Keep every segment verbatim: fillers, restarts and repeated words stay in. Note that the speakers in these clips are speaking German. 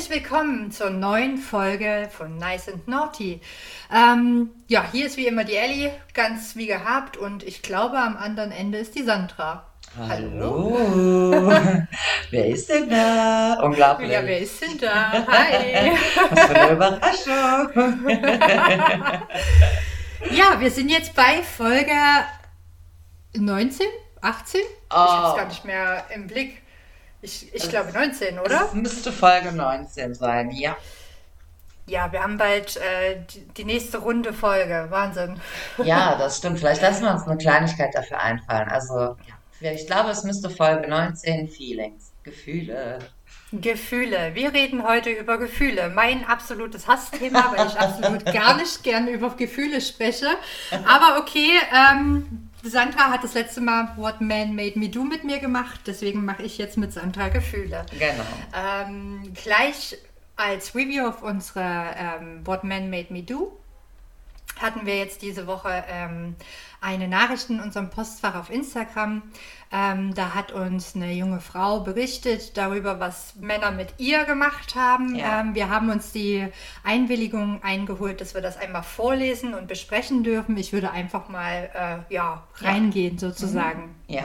Herzlich willkommen zur neuen Folge von Nice and Naughty. Ähm, ja, hier ist wie immer die Ellie, ganz wie gehabt, und ich glaube, am anderen Ende ist die Sandra. Hallo. Wer ist denn da? Unglaublich. Ja, wer ist denn da? Hi. Was für eine Überraschung. Ja, wir sind jetzt bei Folge neunzehn, achtzehn? Ich habe es Oh, gar nicht mehr im Blick. Ich, ich glaube neunzehn, oder? es müsste Folge neunzehn sein, ja. Ja, wir haben bald äh, die, die nächste Runde Folge. Wahnsinn. Ja, das stimmt. Vielleicht lassen wir uns eine Kleinigkeit dafür einfallen. Also, ja, ich glaube, es müsste Folge neunzehn Feelings, Gefühle. Gefühle. Wir reden heute über Gefühle. Mein absolutes Hassthema, weil ich absolut gar nicht gerne über Gefühle spreche. Aber okay, ähm, Sandra hat das letzte Mal What Man Made Me Do mit mir gemacht. Deswegen mache ich jetzt mit Sandra Gefühle. Genau. Ähm, gleich als Review auf unsere ähm, What Man Made Me Do hatten wir jetzt diese Woche ähm, eine Nachricht in unserem Postfach auf Instagram. Ähm, da hat uns eine junge Frau berichtet darüber, was Männer mit ihr gemacht haben. Ja. Ähm, wir haben uns die Einwilligung eingeholt, dass wir das einmal vorlesen und besprechen dürfen. Ich würde einfach mal äh, ja, reingehen sozusagen. Ja.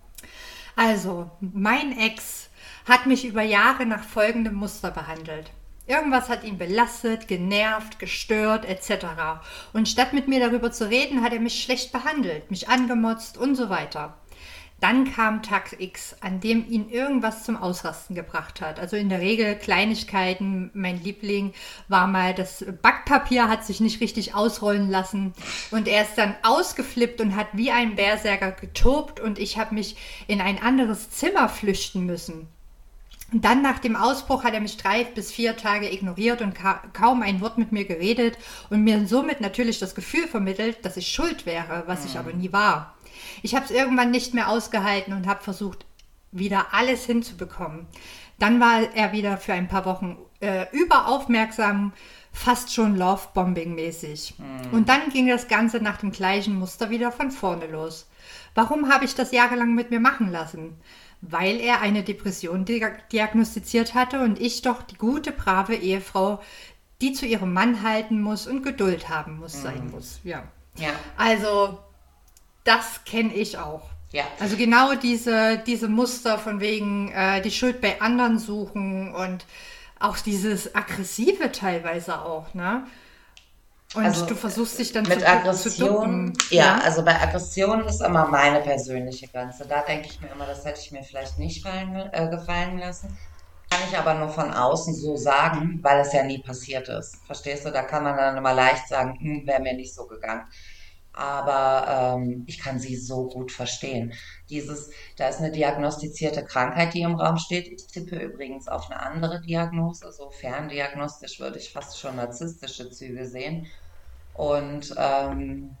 Also, mein Ex hat mich über Jahre nach folgendem Muster behandelt. Irgendwas hat ihn belastet, genervt, gestört, et cetera. Und statt mit mir darüber zu reden, hat er mich schlecht behandelt, mich angemotzt und so weiter. Dann kam Tag X, an dem ihn irgendwas zum Ausrasten gebracht hat. Also in der Regel Kleinigkeiten. Mein Liebling war mal, das Backpapier hat sich nicht richtig ausrollen lassen. Und er ist dann ausgeflippt und hat wie ein Berserker getobt. Und ich habe mich in ein anderes Zimmer flüchten müssen. Und dann nach dem Ausbruch hat er mich drei bis vier Tage ignoriert und ka- kaum ein Wort mit mir geredet und mir somit natürlich das Gefühl vermittelt, dass ich schuld wäre, was ich aber nie war. Ich habe es irgendwann nicht mehr ausgehalten und habe versucht, wieder alles hinzubekommen. Dann war er wieder für ein paar Wochen äh, überaufmerksam, fast schon Love-Bombing-mäßig. Und dann ging das Ganze nach dem gleichen Muster wieder von vorne los. Warum habe ich das jahrelang mit mir machen lassen? Weil er eine Depression dia- diagnostiziert hatte und ich doch die gute, brave Ehefrau, die zu ihrem Mann halten muss und Geduld haben muss, sein muss. Ja. Ja. Also, das kenne ich auch. Ja. Also genau diese, diese Muster von wegen äh, die Schuld bei anderen suchen und auch dieses Aggressive teilweise auch, ne? Und Also, du versuchst dich dann Mit zu, zu Aggression, ducken. ja, also bei Aggression ist immer meine persönliche Grenze. Da denke ich mir immer, das hätte ich mir vielleicht nicht fallen, äh, gefallen lassen. Kann ich aber nur von außen so sagen, weil es ja nie passiert ist. Verstehst du? Da kann man dann immer leicht sagen, hm, wäre mir nicht so gegangen. Aber ähm, ich kann sie so gut verstehen. Dieses, da ist eine diagnostizierte Krankheit, die im Raum steht. Ich tippe übrigens auf eine andere Diagnose. So ferndiagnostisch würde ich fast schon narzisstische Züge sehen. Und ähm,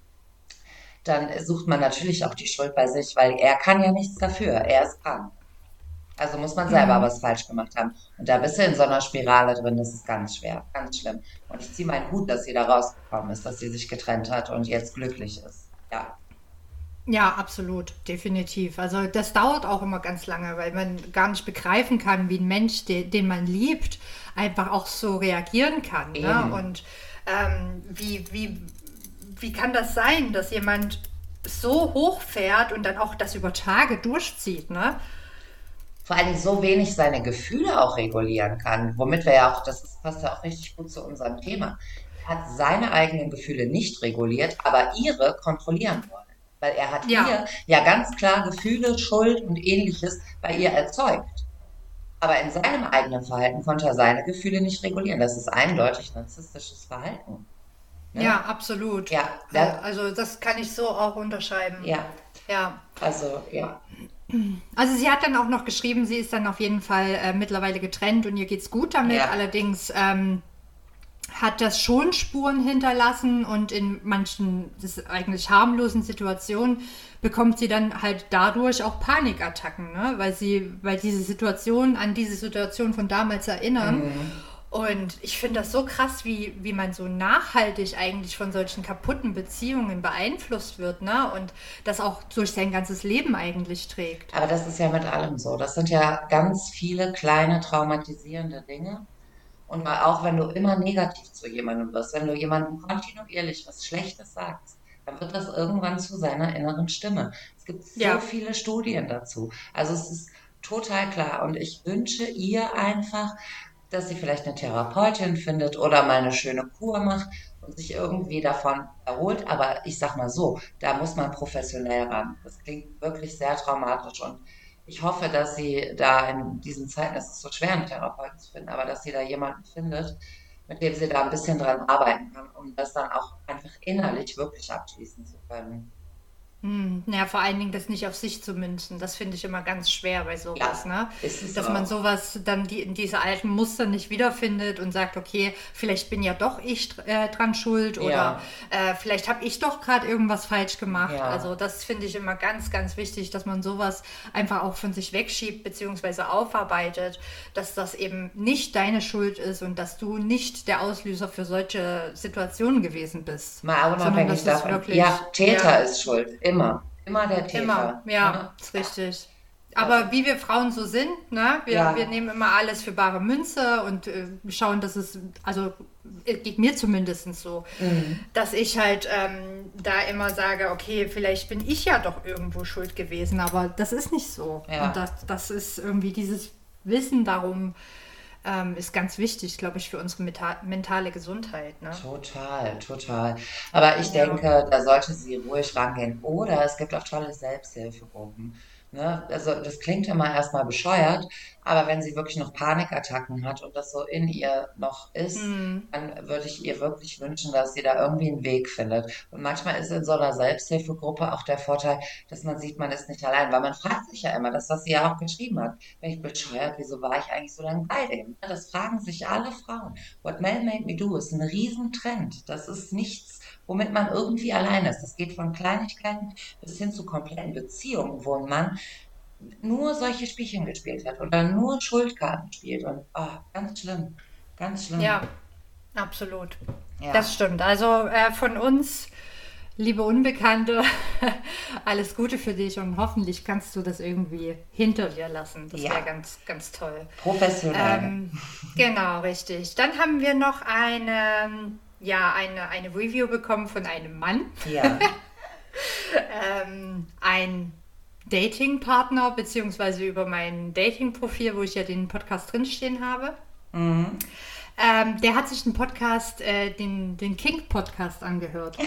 dann sucht man natürlich auch die Schuld bei sich, weil er kann ja nichts dafür. Er ist krank. Also muss man selber Mhm. was falsch gemacht haben. Und da bist du in so einer Spirale drin, das ist ganz schwer, ganz schlimm. Und ich ziehe meinen Hut, dass sie da rausgekommen ist, dass sie sich getrennt hat und jetzt glücklich ist. Ja. Ja, absolut, definitiv. Also das dauert auch immer ganz lange, weil man gar nicht begreifen kann, wie ein Mensch, den, den man liebt, einfach auch so reagieren kann. Ne? Eben. Und ähm, wie, wie, wie kann das sein, dass jemand so hochfährt und dann auch das über Tage durchzieht, ne? Vor allen Dingen so wenig seine Gefühle auch regulieren kann, womit wir ja auch, das ist, passt ja auch richtig gut zu unserem Thema. Er hat seine eigenen Gefühle nicht reguliert, aber ihre kontrollieren wollen. Weil er hat Ja, ihr ja ganz klar Gefühle, Schuld und ähnliches bei ihr erzeugt. Aber in seinem eigenen Verhalten konnte er seine Gefühle nicht regulieren. Das ist eindeutig narzisstisches Verhalten. Ne? ja, absolut. Ja, Äh, da, Also das kann ich so auch unterschreiben. ja, Ja. also, ja. Also sie hat dann auch noch geschrieben, sie ist dann auf jeden Fall äh, mittlerweile getrennt und ihr geht's gut damit. Ja, Allerdings ähm, hat das schon Spuren hinterlassen und in manchen das ist eigentlich harmlosen Situationen bekommt sie dann halt dadurch auch Panikattacken, ne? Weil sie, weil diese Situationen an diese Situation von damals erinnern. Und ich finde das so krass, wie, wie man so nachhaltig eigentlich von solchen kaputten Beziehungen beeinflusst wird, ne? Und das auch durch sein ganzes Leben eigentlich trägt. Aber das ist ja mit allem so. Das sind ja ganz viele kleine traumatisierende Dinge. Und mal auch wenn du immer negativ zu jemandem wirst, wenn du jemandem kontinuierlich was Schlechtes sagst, dann wird das irgendwann zu seiner inneren Stimme. Es gibt so Ja. viele Studien dazu. Also es ist total klar. Und ich wünsche ihr einfach, dass sie vielleicht eine Therapeutin findet oder mal eine schöne Kur macht und sich irgendwie davon erholt. Aber ich sag mal so, da muss man professionell ran. Das klingt wirklich sehr traumatisch und ich hoffe, dass sie da in diesen Zeiten, es ist so schwer, einen Therapeuten zu finden, aber dass sie da jemanden findet, mit dem sie da ein bisschen dran arbeiten kann, um das dann auch einfach innerlich wirklich abschließen zu können. Hm, ja, vor allen Dingen das nicht auf sich zu münzen. Das finde ich immer ganz schwer bei Ja, sowas, ne? ist es Dass man auch. sowas dann die, in diese alten Muster nicht wiederfindet und sagt, okay, vielleicht bin ja doch ich äh, dran schuld oder Ja, äh, vielleicht habe ich doch gerade irgendwas falsch gemacht. ja, Also das finde ich immer ganz, ganz wichtig, dass man sowas einfach auch von sich wegschiebt beziehungsweise aufarbeitet, dass das eben nicht deine Schuld ist und dass du nicht der Auslöser für solche Situationen gewesen bist, mal sondern unabhängig dass es davon. wirklich, Ja, Täter ja. ist schuld, immer. Immer der Immer, Täter. ja, Ne? ist richtig. Also, Aber wie wir Frauen so sind, ne, wir, wir ja, nehmen immer alles für bare Münze und äh, schauen, dass es, also äh, geht mir zumindest so, mm, dass ich halt ähm, da immer sage, okay, vielleicht bin ich ja doch irgendwo schuld gewesen, aber das ist nicht so. Und ja, das, das ist irgendwie dieses Wissen darum, ähm, ist ganz wichtig, glaube ich, für unsere meta- mentale Gesundheit, ne? total, total. Aber ich Ja. denke, da sollte sie ruhig rangehen. Oder es gibt auch tolle Selbsthilfegruppen. Ne? Also das klingt immer erstmal bescheuert, aber wenn sie wirklich noch Panikattacken hat und das so in ihr noch ist, Hm. dann würde ich ihr wirklich wünschen, dass sie da irgendwie einen Weg findet. Und manchmal ist in so einer Selbsthilfegruppe auch der Vorteil, dass man sieht, man ist nicht allein, weil man fragt sich ja immer, das, was sie ja auch geschrieben hat, bin ich bescheuert, wieso war ich eigentlich so lange bei dem? Das fragen sich alle Frauen. What Man Made Me Do ist ein Riesentrend. Das ist nichts, womit man irgendwie allein ist. Das geht von Kleinigkeiten bis hin zu kompletten Beziehungen, wo ein Mann nur solche Spielchen gespielt hat oder nur Schuldkarten spielt. Und ah, ganz schlimm, ganz schlimm. Ja, absolut. Ja, Das stimmt. Also äh, von uns, liebe Unbekannte, alles Gute für dich und hoffentlich kannst du das irgendwie hinter dir lassen. Das wäre ja, ganz, ganz toll. professionell. Ähm, genau, richtig. Dann haben wir noch eine, ja, eine, eine Review bekommen von einem Mann, Ja, ähm, ein Datingpartner, beziehungsweise über mein Dating-Profil, wo ich ja den Podcast drinstehen habe. mhm. Ähm, der hat sich den Podcast, äh, den, den Kink-Podcast angehört.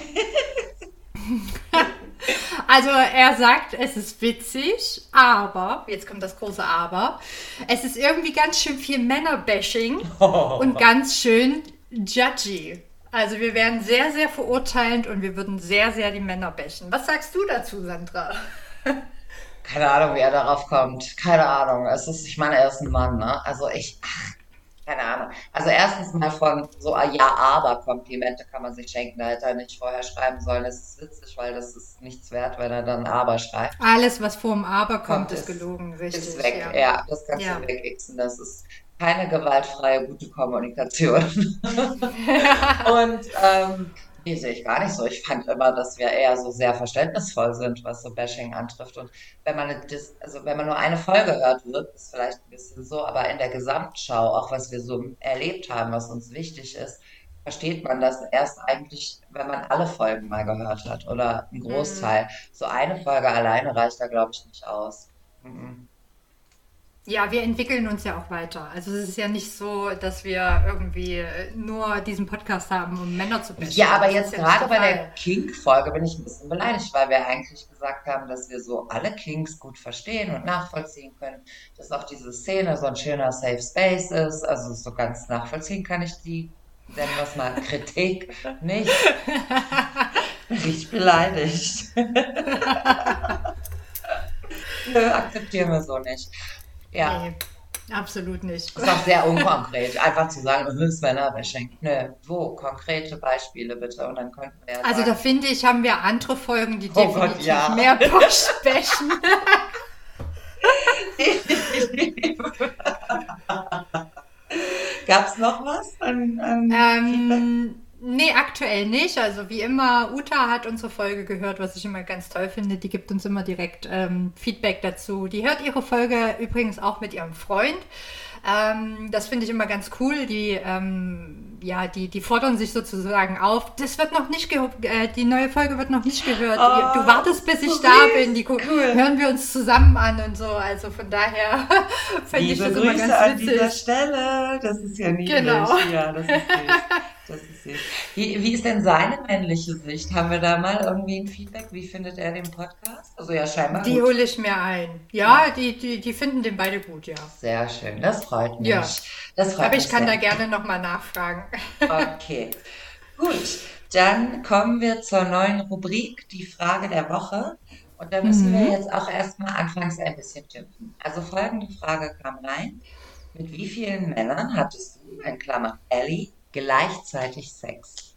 Also er sagt, es ist witzig, aber, jetzt kommt das große Aber, es ist irgendwie ganz schön viel Männerbashing und ganz schön judgy. Also wir wären sehr, sehr verurteilend und wir würden sehr, sehr die Männer bashen. Was sagst du dazu, Sandra? Keine Ahnung, wie er darauf kommt. Keine Ahnung. Es ist, ich meine, er ist ein Mann, ne? Also ich, keine Ahnung. Also erstens mal von so ah, ja, aber Komplimente kann man sich schenken. Da hätte er nicht vorher schreiben sollen. Das ist witzig, weil das ist nichts wert, wenn er dann aber schreibt. Alles, was vor dem Aber kommt, Kommt, ist ist, gelogen, ist richtig, weg. ja. Ja, das kannst du Ja. wegixen. Das ist keine gewaltfreie, gute Kommunikation. Und ähm, nee, sehe ich gar nicht so. Ich fand immer, dass wir eher so sehr verständnisvoll sind, was so Bashing antrifft. Und wenn man eine Dis also wenn man nur eine Folge hört, wird es vielleicht ein bisschen so, aber in der Gesamtschau, auch was wir so erlebt haben, was uns wichtig ist, versteht man das erst eigentlich, wenn man alle Folgen mal gehört hat oder einen Hm. Großteil. So eine Folge alleine reicht da, glaube ich, nicht aus. Mhm. Ja, wir entwickeln uns ja auch weiter. Also es ist ja nicht so, dass wir irgendwie äh, nur diesen Podcast haben, um Männer zu Ja, bashen. aber Das ist jetzt ja nicht gerade der bei der Fall. Kink-Folge bin ich ein bisschen beleidigt, weil wir eigentlich gesagt haben, dass wir so alle Kinks gut verstehen und nachvollziehen können, dass auch diese Szene so ein schöner Safe Space ist. Also so ganz nachvollziehen kann ich die, nennen wir es mal, Kritik nicht. Richtig beleidigt. Nö, akzeptieren wir so nicht. Ja, Nee, absolut nicht. ist auch sehr unkonkret, einfach zu sagen, das ist Männerbashing. Nö, wo? Konkrete Beispiele bitte. Und dann könnten wir ja Also da sagen, finde ich, haben wir andere Folgen, die oh Gott, definitiv ja. mehr Bosch bashen. Gab es noch was an, an Feedback? Ähm, nee, aktuell nicht. Also wie immer, Uta hat unsere Folge gehört, was ich immer ganz toll finde. Die gibt uns immer direkt ähm, Feedback dazu. Die hört ihre Folge übrigens auch mit ihrem Freund. Ähm, das finde ich immer ganz cool. Die, ähm, ja, die, die fordern sich sozusagen auf. Das wird noch nicht gehört, äh, die neue Folge wird noch nicht gehört. Oh, du wartest, bis ich so da süß. bin. Die gu- Cool. hören wir uns zusammen an und so. Also von daher finde ich Liebe das immer Grüße ganz an dieser witzig. Stelle. Das ist ja niedlich. Genau. Ja, das ist süß. Das ist süß. Wie, wie ist denn seine männliche Sicht? Haben wir da mal irgendwie ein Feedback? Wie findet er den Podcast? Also ja, scheinbar Die gut. hole ich mir ein. Ja, Ja, die, die, die finden den beide gut, ja. sehr schön. Das freut Ja, mich. Das freut aber mich ich kann da sehr. gerne nochmal nachfragen. Okay. Gut, dann kommen wir zur neuen Rubrik, die Frage der Woche. Und da müssen wir Mhm. jetzt auch erstmal anfangs ein bisschen tippen. Also folgende Frage kam rein. Mit wie vielen Männern hattest du, in Klammern Ellie, gleichzeitig Sex?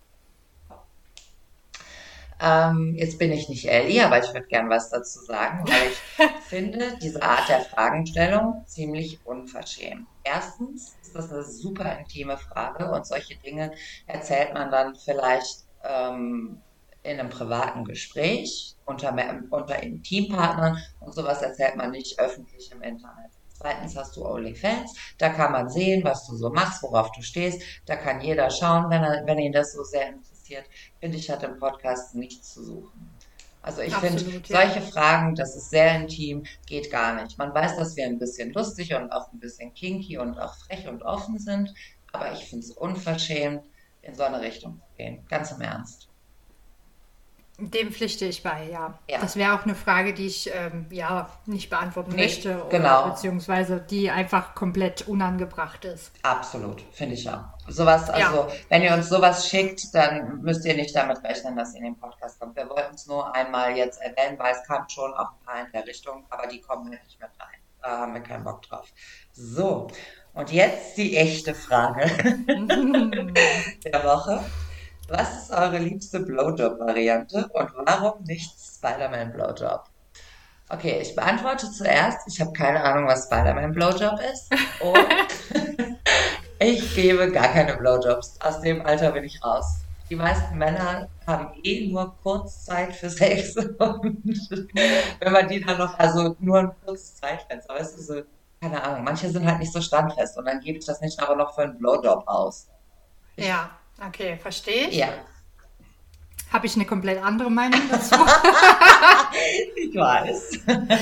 Ähm, jetzt bin ich nicht Ellie, aber ich würde gern was dazu sagen, weil ich finde diese Art der Fragenstellung ziemlich unverschämt. Erstens ist das eine super intime Frage und solche Dinge erzählt man dann vielleicht ähm, in einem privaten Gespräch unter, Me- unter Intimpartnern und sowas erzählt man nicht öffentlich im Internet. Zweitens hast du OnlyFans, da kann man sehen, was du so machst, worauf du stehst. Da kann jeder schauen, wenn er, wenn ihn das so sehr interessiert. Finde ich, hat im Podcast nichts zu suchen. Also ich finde, Absolut, ja. solche Fragen, das ist sehr intim, geht gar nicht. Man weiß, dass wir ein bisschen lustig und auch ein bisschen kinky und auch frech und offen sind, aber ich finde es unverschämt, in so eine Richtung zu gehen. Ganz im Ernst. Dem pflichte ich bei, ja. Ja, Das wäre auch eine Frage, die ich ähm, ja nicht beantworten nee, möchte oder genau. beziehungsweise die einfach komplett unangebracht ist. Absolut, finde ich auch. Sowas, Ja, also wenn ihr uns sowas schickt, dann müsst ihr nicht damit rechnen, dass ihr in den Podcast kommt. Wir wollten es nur einmal jetzt erwähnen, weil es kam schon auch ein paar in der Richtung, aber die kommen halt nicht mit rein. Da haben wir keinen Bock drauf. So, und jetzt die echte Frage der Woche. Was ist eure liebste Blowjob-Variante und warum nicht Spider-Man Blowjob? Okay, ich beantworte zuerst. Ich habe keine Ahnung, was Spider-Man Blowjob ist. Und ich gebe gar keine Blowjobs. Aus dem Alter bin ich raus. Die meisten Männer haben eh nur Kurzzeit für Sex und wenn man die dann noch, also nur ein kurzes Zeitfenster, weißt du, so, keine Ahnung, manche sind halt nicht so standfest und dann gebe ich das nicht aber noch für einen Blowjob aus. Ich, ja, okay, verstehe ich. ja, Habe ich eine komplett andere Meinung dazu? ich weiß.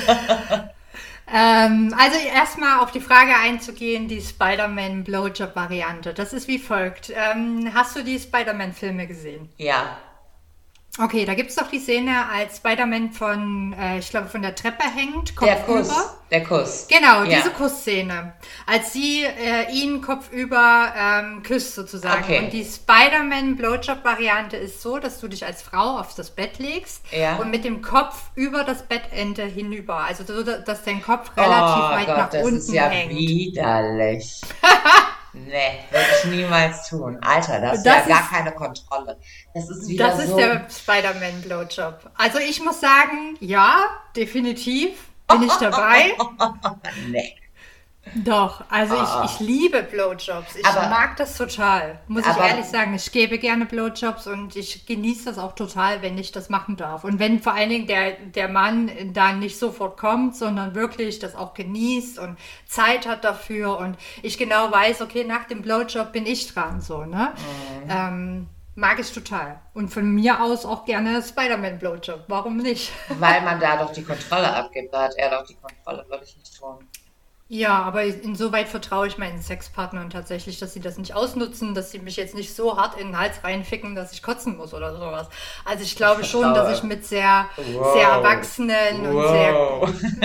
Ähm, also erstmal auf die Frage einzugehen, die Spider-Man Blowjob-Variante. Das ist wie folgt. Ähm, hast du die Spider-Man-Filme gesehen? Ja, Okay, da gibt es doch die Szene, als Spider-Man von, äh, ich glaube, von der Treppe hängt, der kopfüber. Kuss, der Kuss. Genau, Ja, diese Kussszene. Als sie äh, ihn kopfüber ähm, küsst sozusagen. Und okay. die Spider-Man-Blowjob-Variante ist so, dass du dich als Frau auf das Bett legst und Ja. mit dem Kopf über das Bettende hinüber. Also so, dass dein Kopf relativ Oh weit Gott, nach das ist unten ja hängt. widerlich. Nee, würde ich niemals tun. Alter, da hast du ja Das gar ist keine Kontrolle. Das ist wieder Das ist so. der Spider-Man-Blowjob. Also ich muss sagen, ja, definitiv bin ich dabei. Nee. Doch, also ich, ich Ah. liebe Blowjobs. Ich Aber, mag das total. Muss ich ehrlich aber, sagen, ich gebe gerne Blowjobs und ich genieße das auch total, wenn ich das machen darf. Und wenn vor allen Dingen der, der Mann dann nicht sofort kommt, sondern wirklich das auch genießt und Zeit hat dafür und ich genau weiß, okay, nach dem Blowjob bin ich dran, so, ne? mm, Ähm, mag ich total. Und von mir aus auch gerne Spider-Man-Blowjob. Warum nicht? weil man da doch die Kontrolle abgibt, da hat er doch die Kontrolle, würde ich nicht tun. Ja, aber insoweit vertraue ich meinen Sexpartnern tatsächlich, dass sie das nicht ausnutzen, dass sie mich jetzt nicht so hart in den Hals reinficken, dass ich kotzen muss oder sowas. Also ich Ich glaube schon, dass ich vertraue. mit sehr, sehr Wow. erwachsenen und sehr, Wow.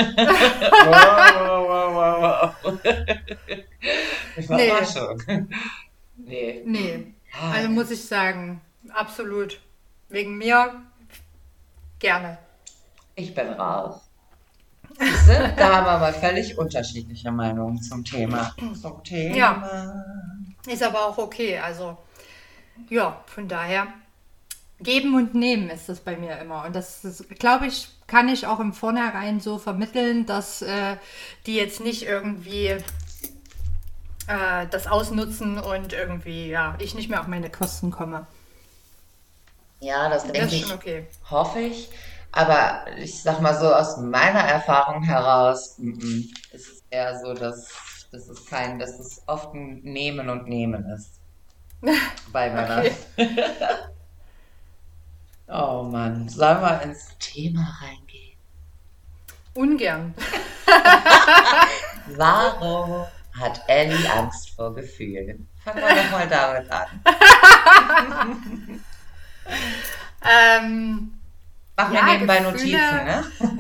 Wow, wow, wow, wow, wow. nee, Überraschung. Nee. nee. Mm. Ja, Also muss ich sagen, absolut. Wegen mir gerne. ich bin raus. Siehst du, da haben wir aber völlig unterschiedliche Meinungen zum Thema. Zum Ja, Thema. ist aber auch okay. Also ja, von daher. Geben und nehmen ist das bei mir immer. Und das, ist, glaube ich, kann ich auch im Vornherein so vermitteln, dass äh, die jetzt nicht irgendwie äh, das ausnutzen und irgendwie, ja, ich nicht mehr auf meine Kosten komme. Ja, das Das denke ist schon ich, okay. hoffe ich. Aber ich sag mal so, aus meiner Erfahrung heraus, mm, mm, ist es eher so, dass, dass es kein, dass es oft ein Nehmen und Nehmen ist bei Männern. Okay. Oh Mann, sollen wir ins Thema reingehen? Ungern. Warum hat Ellie Angst vor Gefühlen? Fangen wir doch mal damit an. Ähm, Mach mir ja, nebenbei Notizen, Gefühle. ne?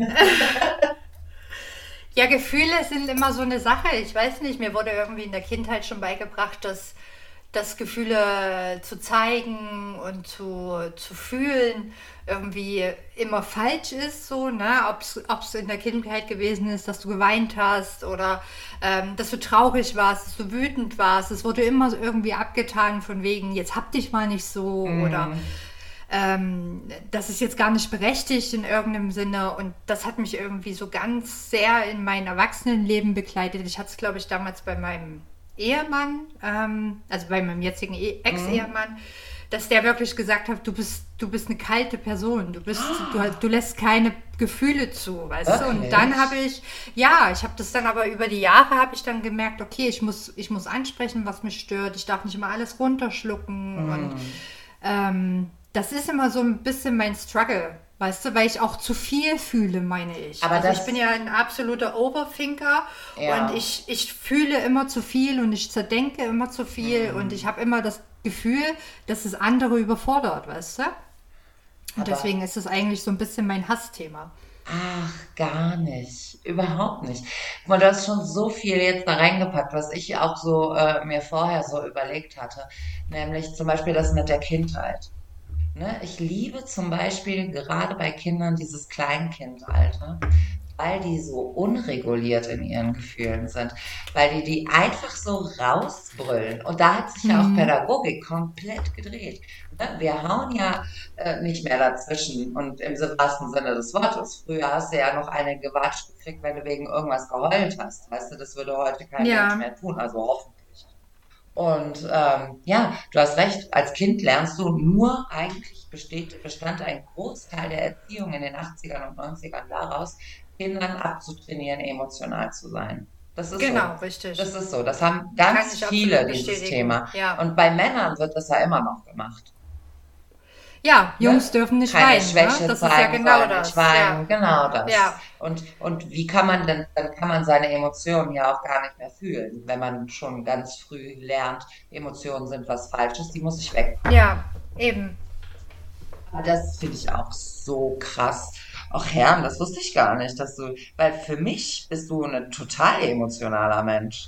Ja, Gefühle sind immer so eine Sache. Ich weiß nicht, mir wurde irgendwie in der Kindheit schon beigebracht, dass, dass Gefühle zu zeigen und zu, zu fühlen irgendwie immer falsch ist, so, ne? Ob es in der Kindheit gewesen ist, dass du geweint hast oder ähm, dass du traurig warst, dass du wütend warst. Es wurde immer so irgendwie abgetan von wegen, jetzt hab dich mal nicht so oder Mm. ähm, das ist jetzt gar nicht berechtigt in irgendeinem Sinne und das hat mich irgendwie so ganz sehr in mein Erwachsenenleben begleitet. Ich hatte es, glaube ich, damals bei meinem Ehemann, ähm, also bei meinem jetzigen e Mm. Ex-Ehemann, dass der wirklich gesagt hat, du bist, du bist eine kalte Person, du bist, du, du lässt keine Gefühle zu, weißt du? Und dann habe Wirklich? ich, ja, ich habe das dann aber über die Jahre habe ich dann gemerkt, okay, ich muss, ich muss ansprechen, was mich stört, ich darf nicht immer alles runterschlucken und Mm. ähm, das ist immer so ein bisschen mein Struggle, weißt du, weil ich auch zu viel fühle, meine ich. Aber Also ich bin das, ja ein absoluter Overthinker und ja. ich, ich fühle immer zu viel und ich zerdenke immer zu viel und ich Mm. habe immer das Gefühl, dass es andere überfordert, weißt du? Und Aber deswegen ist es eigentlich so ein bisschen mein Hassthema. ach, gar nicht. Überhaupt nicht. Guck mal, du hast schon so viel jetzt da reingepackt, was ich auch so äh, mir vorher so überlegt hatte. Nämlich zum Beispiel das mit der Kindheit. Ne? Ich liebe zum Beispiel gerade bei Kindern dieses Kleinkindalter, weil die so unreguliert in ihren Gefühlen sind, weil die die einfach so rausbrüllen. Und da hat sich ja auch Hm. Pädagogik komplett gedreht. Ne? Wir hauen ja äh, nicht mehr dazwischen und im wahrsten Sinne des Wortes. Früher hast du ja noch eine gewatscht gekriegt, wenn du wegen irgendwas geheult hast. Weißt du, das würde heute kein Mensch Ja, mehr tun, also hoffentlich. Und ähm, ja, du hast recht, als Kind lernst du nur, eigentlich besteht, bestand ein Großteil der Erziehung in den achtzigern und neunzigern daraus, Kindern abzutrainieren, emotional zu sein. Das ist so. genau, richtig. Das ist so. Das haben Kann ganz ich viele, absolut dieses bestätigen. Thema. Ja. Und bei Männern wird das ja immer noch gemacht. Ja, Jungs Ne? dürfen nicht Keine weinen, ne? Schwäche Das ist ja zeigen, genau sollen nicht das. Ja, weinen, genau das. ja, Und, und wie kann man denn, dann kann man seine Emotionen ja auch gar nicht mehr fühlen, wenn man schon ganz früh lernt, Emotionen sind was Falsches, die muss ich wegpacken. ja, eben. Aber das finde ich auch so krass. Ach Herrn, das wusste ich gar nicht, dass du, weil für mich bist du ein total emotionaler Mensch.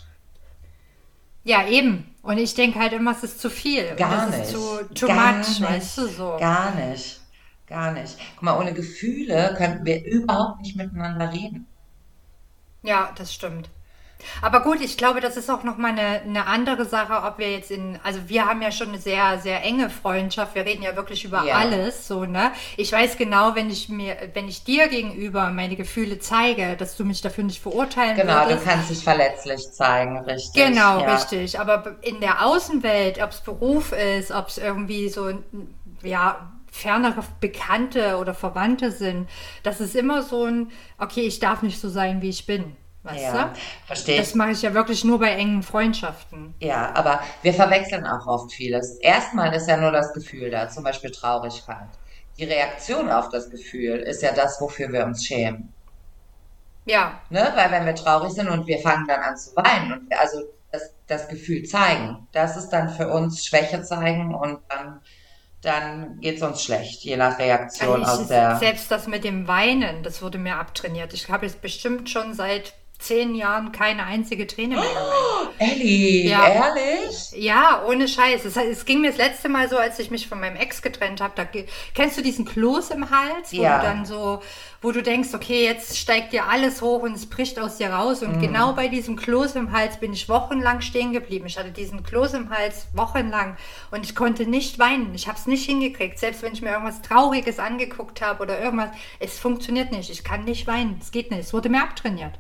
Ja, eben. Und ich denke halt immer, es ist zu viel und Gar das ist zu nicht, too gar much, weißt du nicht, so. gar nicht, gar nicht. Guck mal, ohne Gefühle könnten wir überhaupt nicht miteinander reden. Ja, das stimmt. Aber gut, ich glaube, das ist auch nochmal eine, eine andere Sache, ob wir jetzt in, also wir haben ja schon eine sehr, sehr enge Freundschaft. Wir reden ja wirklich über Ja, alles, so, ne? Ich weiß genau, wenn ich mir, wenn ich dir gegenüber meine Gefühle zeige, dass du mich dafür nicht verurteilen genau, du würdest. kannst dich verletzlich zeigen, richtig, Genau, ja. richtig. Aber in der Außenwelt, ob es Beruf ist, ob es irgendwie so, ja, fernere Bekannte oder Verwandte sind, das ist immer so ein, okay, ich darf nicht so sein, wie ich bin. Weißt du? Ja, verstehe Das ich. mache ich ja wirklich nur bei engen Freundschaften. Ja, aber wir verwechseln auch oft vieles. Erstmal ist ja nur das Gefühl da, zum Beispiel Traurigkeit. Die Reaktion auf das Gefühl ist ja das, wofür wir uns schämen. Ja, Ne? Weil wenn wir traurig sind und wir fangen dann an zu weinen und wir also das, das Gefühl zeigen, das ist dann für uns Schwäche zeigen und dann, dann geht es uns schlecht, je nach also Reaktion ich, aus der. selbst das mit dem Weinen, das wurde mir abtrainiert. Ich habe jetzt bestimmt schon seit zehn Jahren keine einzige Träne mehr geweint. Ellie, Ja, ehrlich? ja, ohne Scheiß. Es, es ging mir das letzte Mal so, als ich mich von meinem Ex getrennt habe. Da, ge- kennst du diesen Kloß im Hals, wo du dann Ja. so, wo du denkst, okay, jetzt steigt dir alles hoch und es bricht aus dir raus. Und genau Mm. bei diesem Kloß im Hals bin ich wochenlang stehen geblieben. Ich hatte diesen Kloß im Hals wochenlang und ich konnte nicht weinen. Ich habe es nicht hingekriegt. Selbst wenn ich mir irgendwas Trauriges angeguckt habe oder irgendwas, es funktioniert nicht. Ich kann nicht weinen. Es geht nicht. Es wurde mir abtrainiert. Oh So,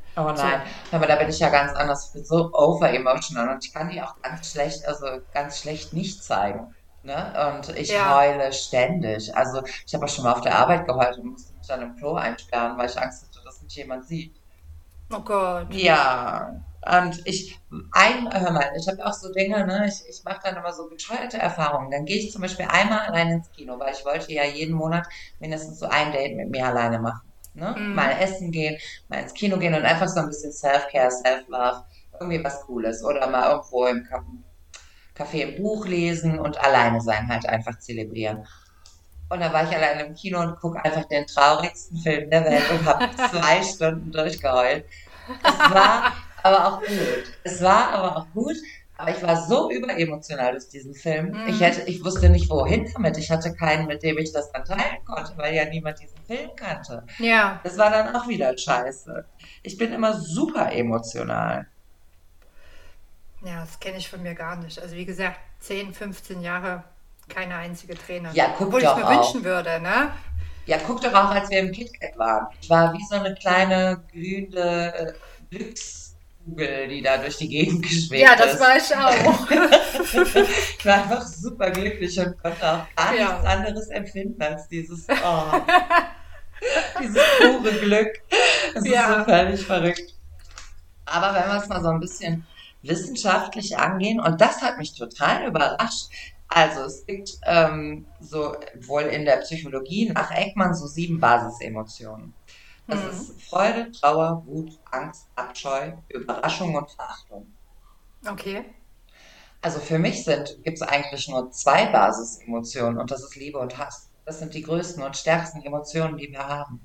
nein. Aber da bin ich ja ganz anders. Ich bin so over-emotional und ich kann die auch ganz schlecht, also ganz schlecht nicht zeigen. Ne? Und ich Ja. heule ständig. Also ich habe auch schon mal auf der Arbeit geheult und musste mich dann im Klo einsperren, weil ich Angst hatte, dass mich jemand sieht. Oh Gott. Ja, und ich, ein, hör mal, ich habe auch so Dinge, ne, ich, ich mache dann immer so bescheuerte Erfahrungen. Dann gehe ich zum Beispiel einmal allein ins Kino, weil ich wollte ja jeden Monat mindestens so ein Date mit mir alleine machen. Ne? Mal Mhm. essen gehen, mal ins Kino gehen und einfach so ein bisschen Self-Care, Self-Love, irgendwie was Cooles. Oder mal irgendwo im Ka- Café ein Buch lesen und alleine sein, halt einfach zelebrieren. Und dann war ich allein im Kino und gucke einfach den traurigsten Film der Welt und habe zwei Stunden durchgeheult. Es war aber auch gut. Es war aber auch gut, aber ich war so überemotional durch diesen Film. Ich Mhm. hätte, ich wusste nicht wohin damit. Ich hatte keinen, mit dem ich das dann teilen konnte, weil ja niemand diesen Film kannte. Ja. Das war dann auch wieder scheiße. Ich bin immer super emotional. Ja, das kenne ich von mir gar nicht. Also wie gesagt, zehn, fünfzehn Jahre keine einzige Träne. Ja, guck Obwohl ich es doch mir auch. wünschen würde, ne? Ja, guck doch auch, als wir im KitKat waren. Ich war wie so eine kleine glühende äh, Glückskugel, die da durch die Gegend Ja, geschwebt das ist. war ich auch. Ich war einfach super glücklich und konnte auch gar nichts Ja. anderes empfinden als dieses, oh, dieses pure Glück. Es ist so Ja. völlig verrückt. Aber wenn wir es mal so ein bisschen wissenschaftlich angehen, und das hat mich total überrascht. Also es gibt ähm, so wohl in der Psychologie nach Ekman so sieben Basisemotionen. Das Mhm. ist Freude, Trauer, Wut, Angst, Abscheu, Überraschung und Verachtung. Okay. Also für mich sind, gibt es eigentlich nur zwei Basisemotionen und das ist Liebe und Hass. Das sind die größten und stärksten Emotionen, die wir haben.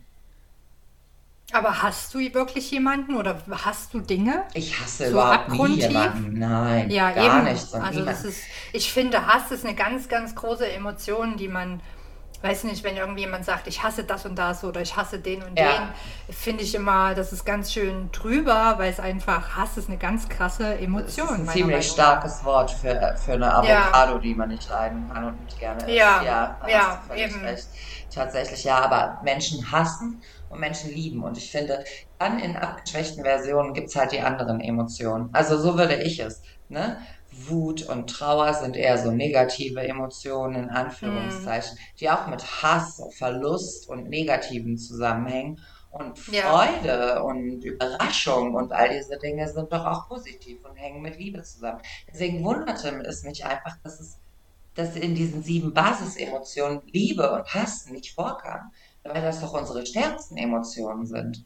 Aber hast du wirklich jemanden oder hast du Dinge Ich hasse so überhaupt nie abgrundtief? jemanden. Nein, Ja, gar eben. nichts und Also das niemand. ist, ich finde, Hass ist eine ganz, ganz große Emotion, die man, weiß nicht, wenn irgendjemand sagt, ich hasse das und das oder ich hasse den und den, Ja, finde ich immer, das ist ganz schön drüber, weil es einfach, Hass ist eine ganz krasse es ist Emotion, ein meiner ziemlich Meinung nach. starkes Wort für, für eine Ja, Avocado, die man nicht leiden kann und nicht gerne isst. ja, Ja, da hast du ja, völlig eben. recht. Tatsächlich ja, aber Menschen hassen und Menschen lieben. Und ich finde, dann in abgeschwächten Versionen gibt's halt die anderen Emotionen. Also so würde ich es. Ne? Wut und Trauer sind eher so negative Emotionen in Hm, Anführungszeichen, die auch mit Hass, Verlust und Negativen zusammenhängen. Und ja, Freude und Überraschung und all diese Dinge sind doch auch positiv und hängen mit Liebe zusammen. Deswegen wunderte es mich einfach, dass es, dass in diesen sieben Basisemotionen Liebe und Hass nicht vorkam, weil das doch unsere stärksten Emotionen sind.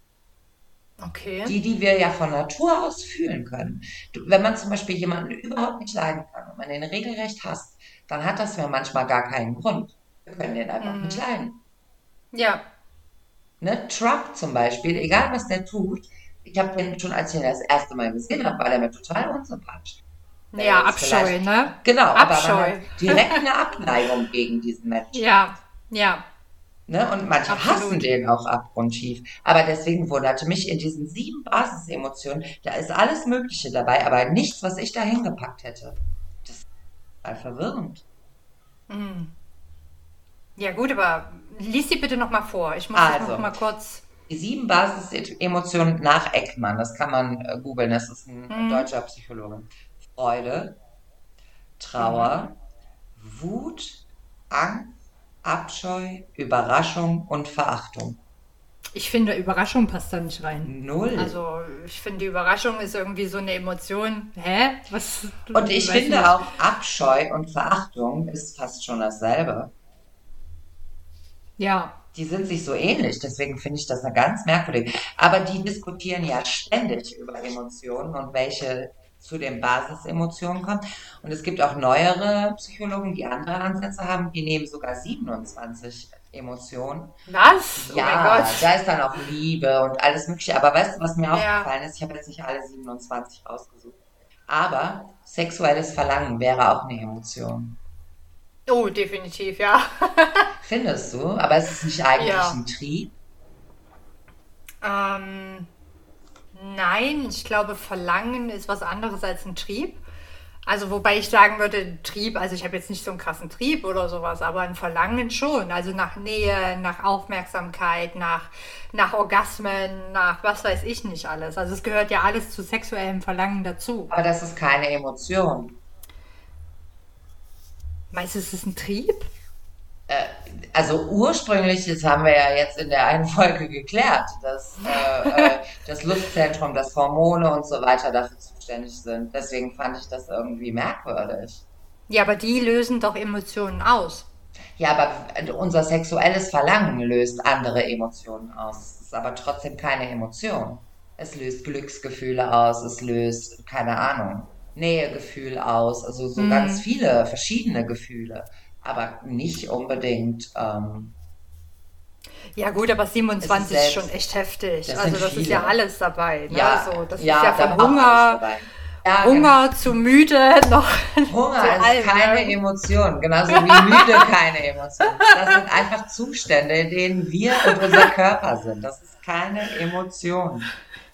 okay. Die, die wir ja von Natur aus fühlen können. Du, wenn man zum Beispiel jemanden überhaupt nicht leiden kann und man den regelrecht hasst, dann hat das ja manchmal gar keinen Grund. Wir können den einfach nicht Hm, leiden. ja, Ne? Trump zum Beispiel, egal was der tut, ich habe den schon, als ich ihn das erste Mal gesehen habe, war der mir total unsympathisch. Der ja, jetzt Abscheu, vielleicht, ne? genau, aber man hat Abscheu. direkt eine Abneigung gegen diesen Menschen. Ja, ja, Ne? Und manche hassen absolut. den auch abgrundtief. Aber deswegen wunderte mich in diesen sieben Basisemotionen, da ist alles Mögliche dabei, aber nichts, was ich da hingepackt hätte. Das ist total verwirrend. Hm. Ja gut, aber lies die bitte noch mal vor. Ich muss das noch Also, mal kurz. die sieben Basisemotionen nach Ekman, das kann man äh, googeln, das ist ein Hm, deutscher Psychologe. Freude, mhm. Trauer, Wut, Angst, Abscheu, Überraschung und Verachtung. Ich finde, Überraschung passt da nicht rein. Null. Also, ich finde, die Überraschung ist irgendwie so eine Emotion. Hä? Was? Und ich Weiß finde nicht. auch Abscheu und Verachtung ist fast schon dasselbe. Ja. Die sind sich so ähnlich, deswegen finde ich das eine ganz merkwürdige. Aber die diskutieren ja ständig über Emotionen und welche zu den Basisemotionen kommen. Und es gibt auch neuere Psychologen, die andere Ansätze haben, die nehmen sogar siebenundzwanzig Emotionen. Was? Oh mein Gott. Ja, da ist dann auch Liebe und alles Mögliche. Aber weißt du, was mir Ja. aufgefallen ist? Ich habe jetzt nicht alle siebenundzwanzig rausgesucht. Aber sexuelles Verlangen wäre auch eine Emotion. Oh, definitiv, ja. Findest du? Aber es ist nicht eigentlich Ja. ein Trieb. Ähm, nein, ich glaube, Verlangen ist was anderes als ein Trieb. Also wobei ich sagen würde, Trieb, also ich habe jetzt nicht so einen krassen Trieb oder sowas, aber ein Verlangen schon. Also nach Nähe, nach Aufmerksamkeit, nach, nach Orgasmen, nach was weiß ich nicht alles. Also es gehört ja alles zu sexuellem Verlangen dazu. Aber das ist keine Emotion. Meinst du, es ist ein Trieb? Also ursprünglich, das haben wir ja jetzt in der einen Folge geklärt, dass äh, äh, das Lustzentrum, dass Hormone und so weiter dafür zuständig sind. Deswegen fand ich das irgendwie merkwürdig. Ja, aber die lösen doch Emotionen aus. Ja, aber unser sexuelles Verlangen löst andere Emotionen aus. Es ist aber trotzdem keine Emotion. Es löst Glücksgefühle aus, es löst, keine Ahnung, Nähegefühl aus, also so ganz Hm. viele verschiedene Gefühle, aber nicht unbedingt, ähm, Ja gut, aber es ist siebenundzwanzig ist schon selbst, echt heftig. das sind Also das ist ja viele. alles dabei. Ne? Ja, So, das ist ja ja, da von war auch alles Hunger, dabei. Ja, genau. Hunger zu müde noch zu Hunger ist allem. keine Ne? Emotion, genauso wie müde keine Emotion. Das sind einfach Zustände, in denen wir und unser Körper sind. Das ist keine Emotion.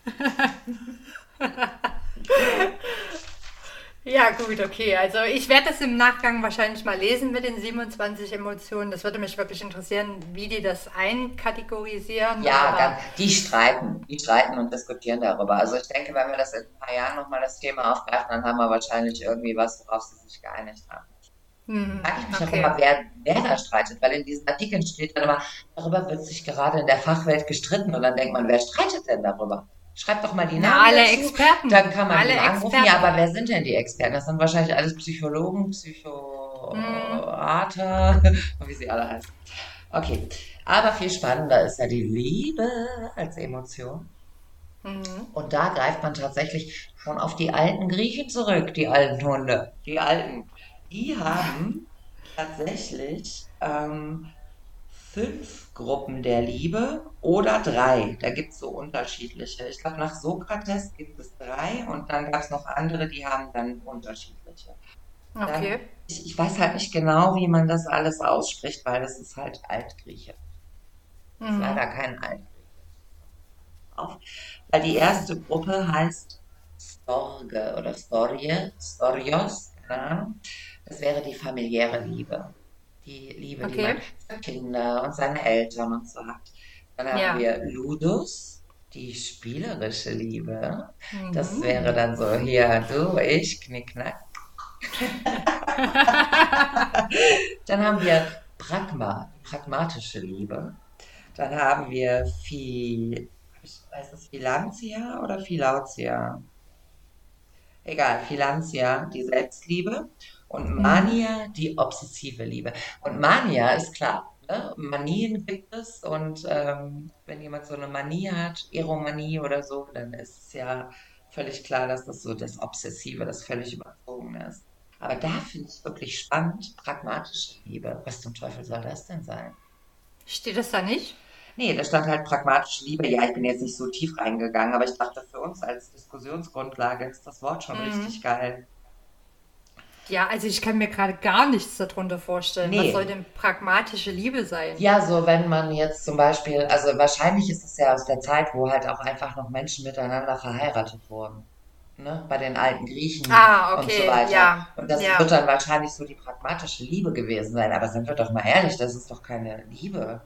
Ja gut, okay. Also ich werde das im Nachgang wahrscheinlich mal lesen mit den siebenundzwanzig Emotionen. Das würde mich wirklich interessieren, wie die das einkategorisieren. Ja, Aber ganz, die streiten, die streiten und diskutieren darüber. Also ich denke, wenn wir das in ein paar Jahren nochmal das Thema aufgreifen, dann haben wir wahrscheinlich irgendwie was, worauf sie sich geeinigt haben. hm, Frage ich mich auch okay. immer, wer, wer da streitet, weil in diesen Artikeln steht dann immer, darüber wird sich gerade in der Fachwelt gestritten und dann denkt man, wer streitet denn darüber? Schreibt doch mal die Na, Namen alle dazu, Experten. dann kann man die Alle mal anrufen. Ja, aber Experten. wer sind denn die Experten? Das sind wahrscheinlich alles Psychologen, Hm, Psychoater, wie sie alle heißen. Okay, aber viel spannender ist ja die Liebe als Emotion. hm, Und da greift man tatsächlich schon auf die alten Griechen zurück, die alten Hunde, die alten. Die haben tatsächlich ähm, fünf Gruppen der Liebe oder drei. Da gibt es so unterschiedliche. Ich glaube, nach Sokrates gibt es drei und dann gab es noch andere, die haben dann unterschiedliche. Dann, okay. ich, ich weiß halt nicht genau, wie man das alles ausspricht, weil das ist halt Altgrieche. Das ist Hm, leider kein Altgrieche. Auf, weil die erste Gruppe heißt Storge oder Storje, Storios, keine Ahnung. Das wäre die familiäre Liebe. Die Liebe, die man okay. für Kinder und seine Eltern und so hat. Dann haben Ja. wir Ludus, die spielerische Liebe. Das wäre Mhm. dann so, hier, du, ich, knickknack. Dann haben wir Pragma, pragmatische Liebe. Dann haben wir Phi, ich weiß es, Philantia oder Philautia? Egal, Philantia, die Selbstliebe. Und Mhm. Mania, die obsessive Liebe. Und Mania ist klar, ne? Manien gibt es. Und ähm, wenn jemand so eine Manie hat, Eromanie oder so, dann ist es ja völlig klar, dass das so das Obsessive, das völlig überzogen ist. Aber da finde ich wirklich spannend, pragmatische Liebe. Was zum Teufel soll das denn sein? Steht das da nicht? Nee, da stand halt pragmatische Liebe. Ja, ich bin jetzt nicht so tief reingegangen, aber ich dachte, für uns als Diskussionsgrundlage ist das Wort schon Mhm. richtig geil. Ja, also ich kann mir gerade gar nichts darunter vorstellen. Was soll Nee. denn pragmatische Liebe sein? Ja, so wenn man jetzt zum Beispiel, also wahrscheinlich ist es ja aus der Zeit, wo halt auch einfach noch Menschen miteinander verheiratet wurden. Ne? Bei den alten Griechen Ah, und so okay, weiter. ja, Und das wird ja. dann wahrscheinlich so die pragmatische Liebe gewesen sein. Aber sind wir doch mal ehrlich, das ist doch keine Liebe.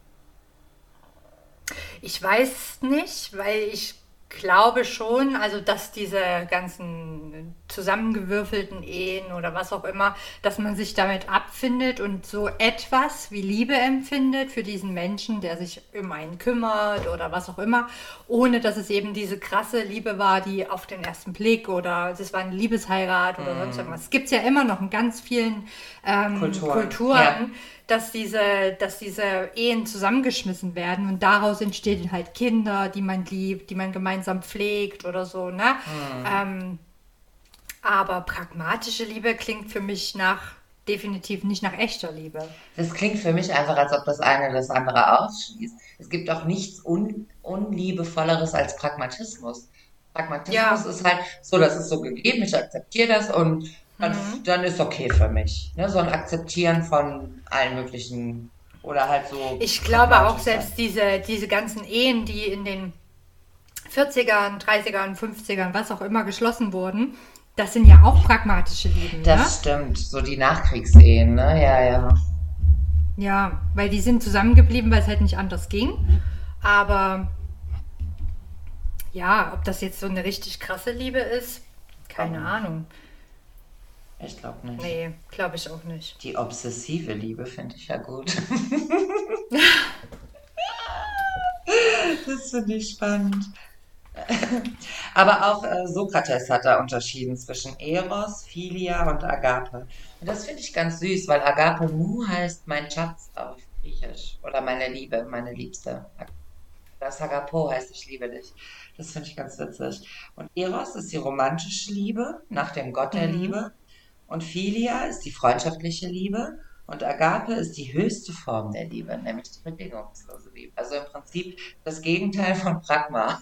Ich weiß nicht, weil ich glaube schon, also dass diese ganzen zusammengewürfelten Ehen oder was auch immer, dass man sich damit abfindet und so etwas wie Liebe empfindet für diesen Menschen, der sich um einen kümmert oder was auch immer, ohne dass es eben diese krasse Liebe war, die auf den ersten Blick oder es war eine Liebesheirat oder sonst irgendwas. Es gibt ja immer noch in ganz vielen ähm, Kulturen. Ja. Kulturen, dass diese, dass diese Ehen zusammengeschmissen werden und daraus entstehen halt Kinder, die man liebt, die man gemeinsam pflegt oder so, ne? Hm. Ähm, aber pragmatische Liebe klingt für mich nach, definitiv nicht nach echter Liebe. Das klingt für mich einfach, als ob das eine das andere ausschließt. Es gibt auch nichts Un Unliebevolleres als Pragmatismus. Pragmatismus Ja, ist halt so, das ist so gegeben, ich akzeptiere das und dann, mhm. dann ist okay für mich. Ne? So ein Akzeptieren von allen möglichen oder halt so Ich glaube auch pragmatisch sein. selbst diese, diese ganzen Ehen, die in den vierzigern, dreißigern, fünfzigern, was auch immer geschlossen wurden, das sind ja auch pragmatische Lieben, ne? Das stimmt, so die Nachkriegsehen, ne? Ja, ja. Ja, weil die sind zusammengeblieben, weil es halt nicht anders ging. Aber ja, ob das jetzt so eine richtig krasse Liebe ist, keine Oh, Ahnung. ich glaube nicht. Nee, glaube ich auch nicht. Die obsessive Liebe finde ich ja gut. Das finde ich spannend. Aber auch äh, Sokrates hat da unterschieden zwischen Eros, Philia und Agape. Und das finde ich ganz süß, weil Agape Mu heißt mein Schatz auf Griechisch oder meine Liebe, meine Liebste. Das Agapo heißt ich liebe dich. Das finde ich ganz witzig. Und Eros ist die romantische Liebe nach dem Gott der Mhm. Liebe. Und Philia ist die freundschaftliche Liebe. Und Agape ist die höchste Form der Liebe, nämlich die bedingungslose Liebe. Also im Prinzip das Gegenteil von Pragma.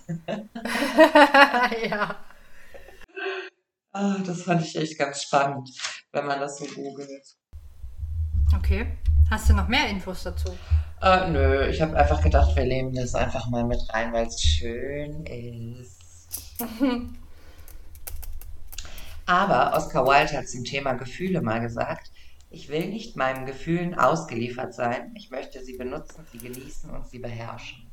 Ja, Ah, das fand ich echt ganz spannend, wenn man das so googelt. okay. Hast du noch mehr Infos dazu? Äh, nö, ich habe einfach gedacht, wir nehmen das einfach mal mit rein, weil es schön ist. Aber Oscar Wilde hat zum Thema Gefühle mal gesagt, ich will nicht meinen Gefühlen ausgeliefert sein, ich möchte sie benutzen, sie genießen und sie beherrschen.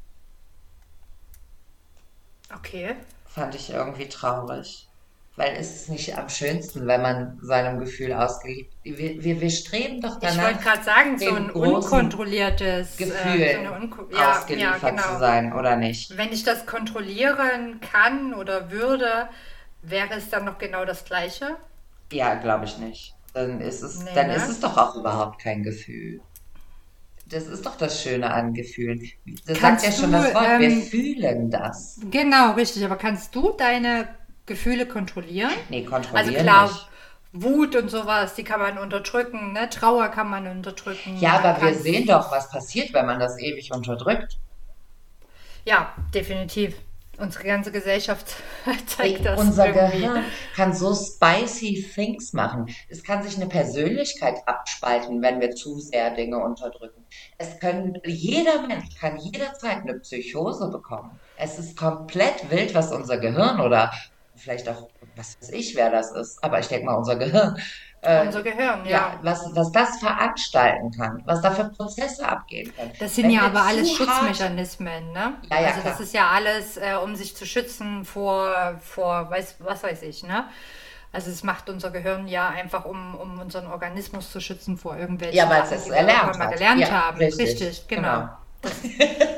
Okay. Fand ich irgendwie traurig. Weil es ist nicht am schönsten, wenn man seinem Gefühl ausgeliefert. Wir, wir, wir streben doch Ich wollte danach, gerade sagen, so dem ein großen unkontrolliertes, äh, so eine Gefühl Unko ja, ja, ausgeliefert zu genau. sein, oder nicht? Wenn ich das kontrollieren kann oder würde, wäre es dann noch genau das Gleiche? Ja, glaube ich nicht. Dann ist es, Nee, dann ist ne? es doch auch überhaupt kein Gefühl. Das ist doch das Schöne an Gefühlen. Das sagt ja Kannst schon du, das Wort, wir ähm, fühlen das. genau, richtig, aber kannst du deine Gefühle kontrollieren? Nee, Also kontrollieren klar, nicht. Wut und sowas, die kann man unterdrücken, ne? Trauer kann man unterdrücken, Ja, man aber wir kann sehen doch, was passiert, wenn man das ewig unterdrückt. ja, definitiv. Unsere ganze Gesellschaft zeigt Ey, das unser irgendwie. Gehirn kann so spicy things machen. Es kann sich eine Persönlichkeit abspalten, wenn wir zu sehr Dinge unterdrücken. Es können, jeder Mensch kann jederzeit eine Psychose bekommen. Es ist komplett wild, was unser Gehirn oder vielleicht auch, was weiß ich, wer das ist, aber ich denke mal unser Gehirn, äh, Unser Gehirn, ja, ja. was, was das veranstalten kann, was da für Prozesse abgehen können. Das sind Wenn ja wir aber alles zu hart, Schutzmechanismen, ne? ja, ja, Also das klar. ist ja alles, äh, um sich zu schützen vor, vor weiß, was weiß ich, ne? Also es macht unser Gehirn ja einfach, um, um unseren Organismus zu schützen vor Ja, irgendwelchen weil es Sachen, es die wir irgendwann erlernt mal hat. gelernt Ja, haben. richtig, Richtig, genau. genau. Das,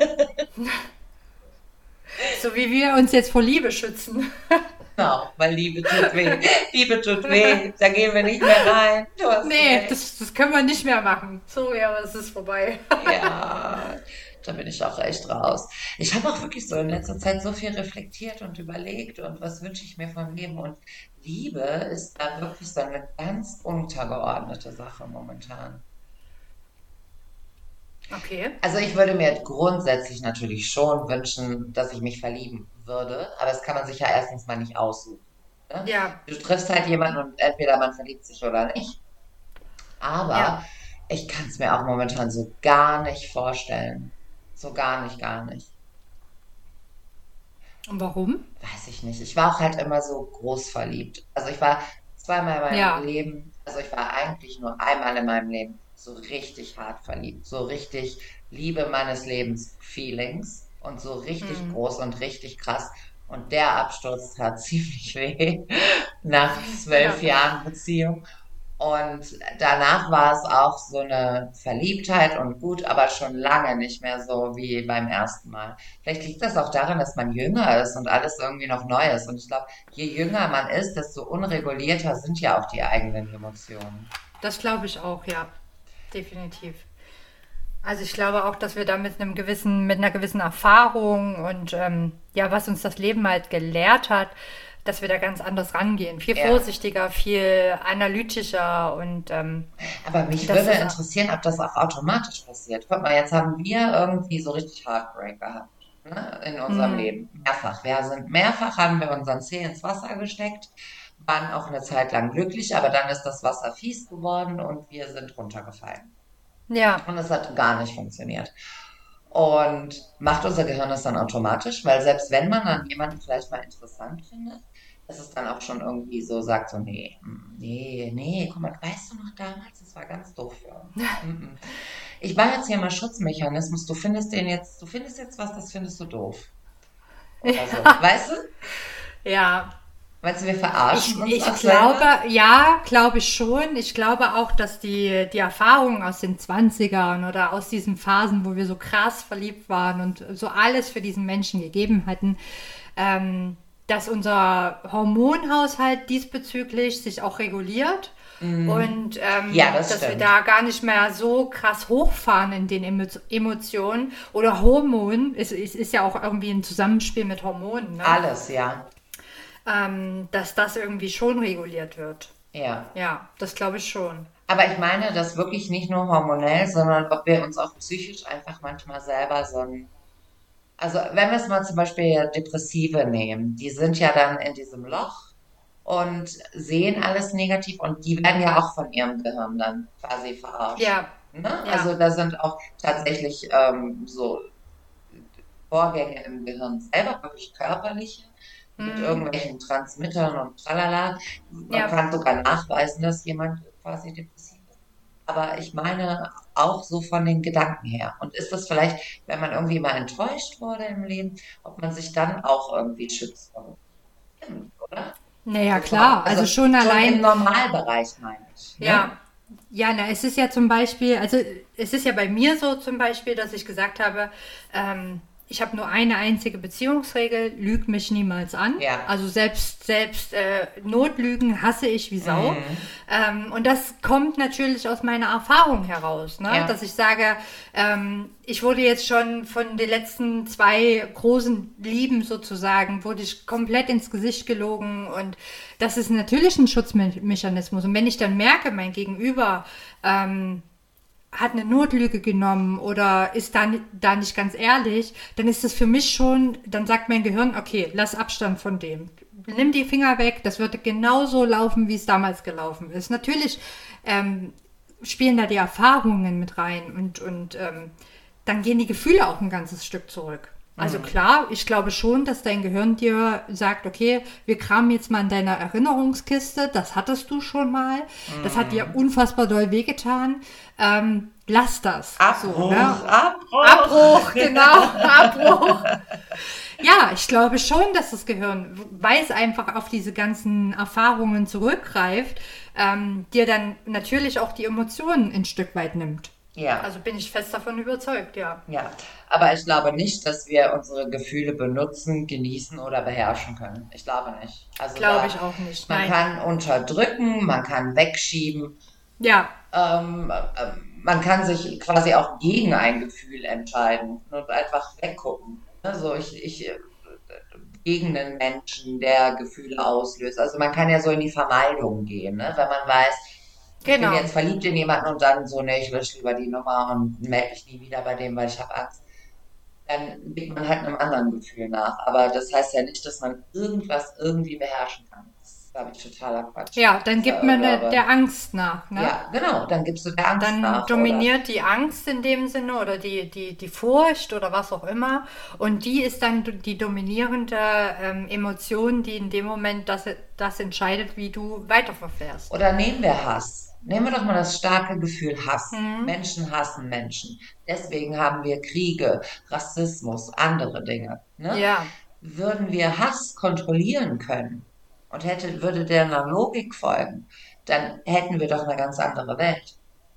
so wie wir uns jetzt vor Liebe schützen. Genau, weil Liebe tut weh. Liebe tut weh. Da gehen wir nicht mehr rein. Du hast Nee, recht. das, das können wir nicht mehr machen. So, ja, es ist vorbei. Ja, da bin ich auch echt raus. Ich habe auch wirklich so in letzter Zeit so viel reflektiert und überlegt und was wünsche ich mir vom Leben. Und Liebe ist da wirklich so eine ganz untergeordnete Sache momentan. Okay. Also ich würde mir grundsätzlich natürlich schon wünschen, dass ich mich verlieben würde, aber das kann man sich ja erstens mal nicht aussuchen. Ne? Ja, Du triffst halt jemanden und entweder man verliebt sich oder nicht. ja. Aber ich kann es mir auch momentan so gar nicht vorstellen. So gar nicht, gar nicht. Und warum? Weiß ich nicht. Ich war auch halt immer so groß verliebt. Also ich war zweimal in meinem Ja. Leben, also ich war eigentlich nur einmal in meinem Leben so richtig hart verliebt. So richtig Liebe meines Lebens Feelings und so richtig Hm. groß und richtig krass. Und der Absturz tat ziemlich weh nach zwölf Ja. Jahren Beziehung. Und danach war es auch so eine Verliebtheit und gut, aber schon lange nicht mehr so wie beim ersten Mal. Vielleicht liegt das auch daran, dass man jünger ist und alles irgendwie noch neu ist. Und ich glaube, je jünger man ist, desto unregulierter sind ja auch die eigenen Emotionen. Das glaube ich auch, ja. Definitiv. Also ich glaube auch, dass wir da mit einem gewissen, mit einer gewissen Erfahrung und ähm, ja, was uns das Leben halt gelehrt hat, dass wir da ganz anders rangehen. Viel Ja. vorsichtiger, viel analytischer und ähm, Aber mich das würde ist interessieren, ob das auch automatisch passiert. Guck mal, jetzt haben wir irgendwie so richtig Heartbreak gehabt, ne, in unserem hm, Leben. Mehrfach. Wir sind mehrfach haben wir unseren Zeh ins Wasser gesteckt, waren auch eine Zeit lang glücklich, aber dann ist das Wasser fies geworden und wir sind runtergefallen. ja, Und es hat gar nicht funktioniert. Und macht unser Gehirn das dann automatisch? Weil selbst wenn man dann jemanden vielleicht mal interessant findet, dass es dann auch schon irgendwie so sagt, so, nee, mm, nee, nee, guck mal, weißt du noch damals, das war ganz doof für uns. Mm, mm. Ich mache jetzt hier mal Schutzmechanismus, du findest den jetzt, du findest jetzt was, das findest du doof. Oder so. Weißt du? Ja, Meinst du, wir ich, verarschen uns ich auch selber? glaube, ja, glaube ich schon. Ich glaube auch, dass die, die Erfahrungen aus den Zwanzigern oder aus diesen Phasen, wo wir so krass verliebt waren und so alles für diesen Menschen gegeben hatten, ähm, dass unser Hormonhaushalt diesbezüglich sich auch reguliert und Ja, ähm, das dass wir stimmt. da gar nicht mehr so krass hochfahren in den Emo Emotionen oder Hormonen. Es, es ist ja auch irgendwie ein Zusammenspiel mit Hormonen, ne? Alles, ja. ähm, dass das irgendwie schon reguliert wird. Ja. Ja, das glaube ich schon. Aber ich meine das wirklich nicht nur hormonell, sondern ob wir uns auch psychisch einfach manchmal selber so ein. Also, wenn wir es mal zum Beispiel Depressive nehmen, die sind ja dann in diesem Loch und sehen alles negativ und die werden ja auch von ihrem Gehirn dann quasi verarscht. Ja, Ne? ja. Also, da sind auch tatsächlich ähm, so Vorgänge im Gehirn selber, wirklich körperliche, mit Mhm. irgendwelchen Transmittern und tralala. Man Ja, kann sogar nachweisen, dass jemand quasi depressiv ist. Aber ich meine auch so von den Gedanken her. Und ist das vielleicht, wenn man irgendwie mal enttäuscht wurde im Leben, ob man sich dann auch irgendwie schützt vor dem, oder? naja, So vor, klar. also Also schon schon im allein, Normalbereich meine ich, ne? ja. Ja, na, es ist ja zum Beispiel, also es ist ja bei mir so zum Beispiel, dass ich gesagt habe, ähm, ich habe nur eine einzige Beziehungsregel, lüg mich niemals an. Ja. Also selbst, selbst äh, Notlügen hasse ich wie Sau. Ähm, und das kommt natürlich aus meiner Erfahrung heraus, ne? Ja. Dass ich sage, ähm, ich wurde jetzt schon von den letzten zwei großen Lieben sozusagen, wurde ich komplett ins Gesicht gelogen und das ist natürlich ein Schutzmechanismus. Und wenn ich dann merke, mein Gegenüber ähm, hat eine Notlüge genommen oder ist da, da nicht ganz ehrlich, dann ist das für mich schon, dann sagt mein Gehirn, okay, lass Abstand von dem. Nimm die Finger weg, das wird genauso laufen, wie es damals gelaufen ist. Natürlich ähm, spielen da die Erfahrungen mit rein und, und ähm, dann gehen die Gefühle auch ein ganzes Stück zurück. Also klar, ich glaube schon, dass dein Gehirn dir sagt, okay, wir kramen jetzt mal in deiner Erinnerungskiste, das hattest du schon mal, das hat dir unfassbar doll wehgetan, ähm, lass das. So, ne? Abbruch, Abbruch. Abbruch, genau, Abbruch. Ja, ich glaube schon, dass das Gehirn, weil es einfach auf diese ganzen Erfahrungen zurückgreift, ähm, dir dann natürlich auch die Emotionen ein Stück weit nimmt. Ja. Also bin ich fest davon überzeugt, ja. Ja, aber ich glaube nicht, dass wir unsere Gefühle benutzen, genießen oder beherrschen können. Ich glaube nicht. Also Glaube da, ich auch nicht. man Nein. kann unterdrücken, man kann wegschieben, Ja, ähm, äh, man kann sich quasi auch gegen ein Gefühl entscheiden und einfach weggucken. Also ich, ich äh, gegen einen Menschen, der Gefühle auslöst. Also man kann ja so in die Vermeidung gehen, ne? Wenn man weiß, ich bin genau. jetzt verliebt in jemanden und dann so, ne, ich lösche lieber die Nummer und melde mich nie wieder bei dem, weil ich habe Angst. Dann geht man halt einem anderen Gefühl nach. Aber das heißt ja nicht, dass man irgendwas irgendwie beherrschen kann. Das ist, glaube ich, totaler Quatsch. Ja, dann Ich gibt man der, glaube, der Angst nach, ne? ja, genau, dann gibst du der Angst Dann nach, oder? dominiert die Angst in dem Sinne oder die, die, die Furcht oder was auch immer. Und die ist dann die dominierende ähm, Emotion, die in dem Moment das, das entscheidet, wie du weiterverfährst. Oder nehmen wir Hass. Nehmen wir doch mal das starke Gefühl Hass. Menschen hassen Menschen. Deswegen haben wir Kriege, Rassismus, andere Dinge. Ne? Ja, Würden wir Hass kontrollieren können und hätte, würde der einer Logik folgen, dann hätten wir doch eine ganz andere Welt.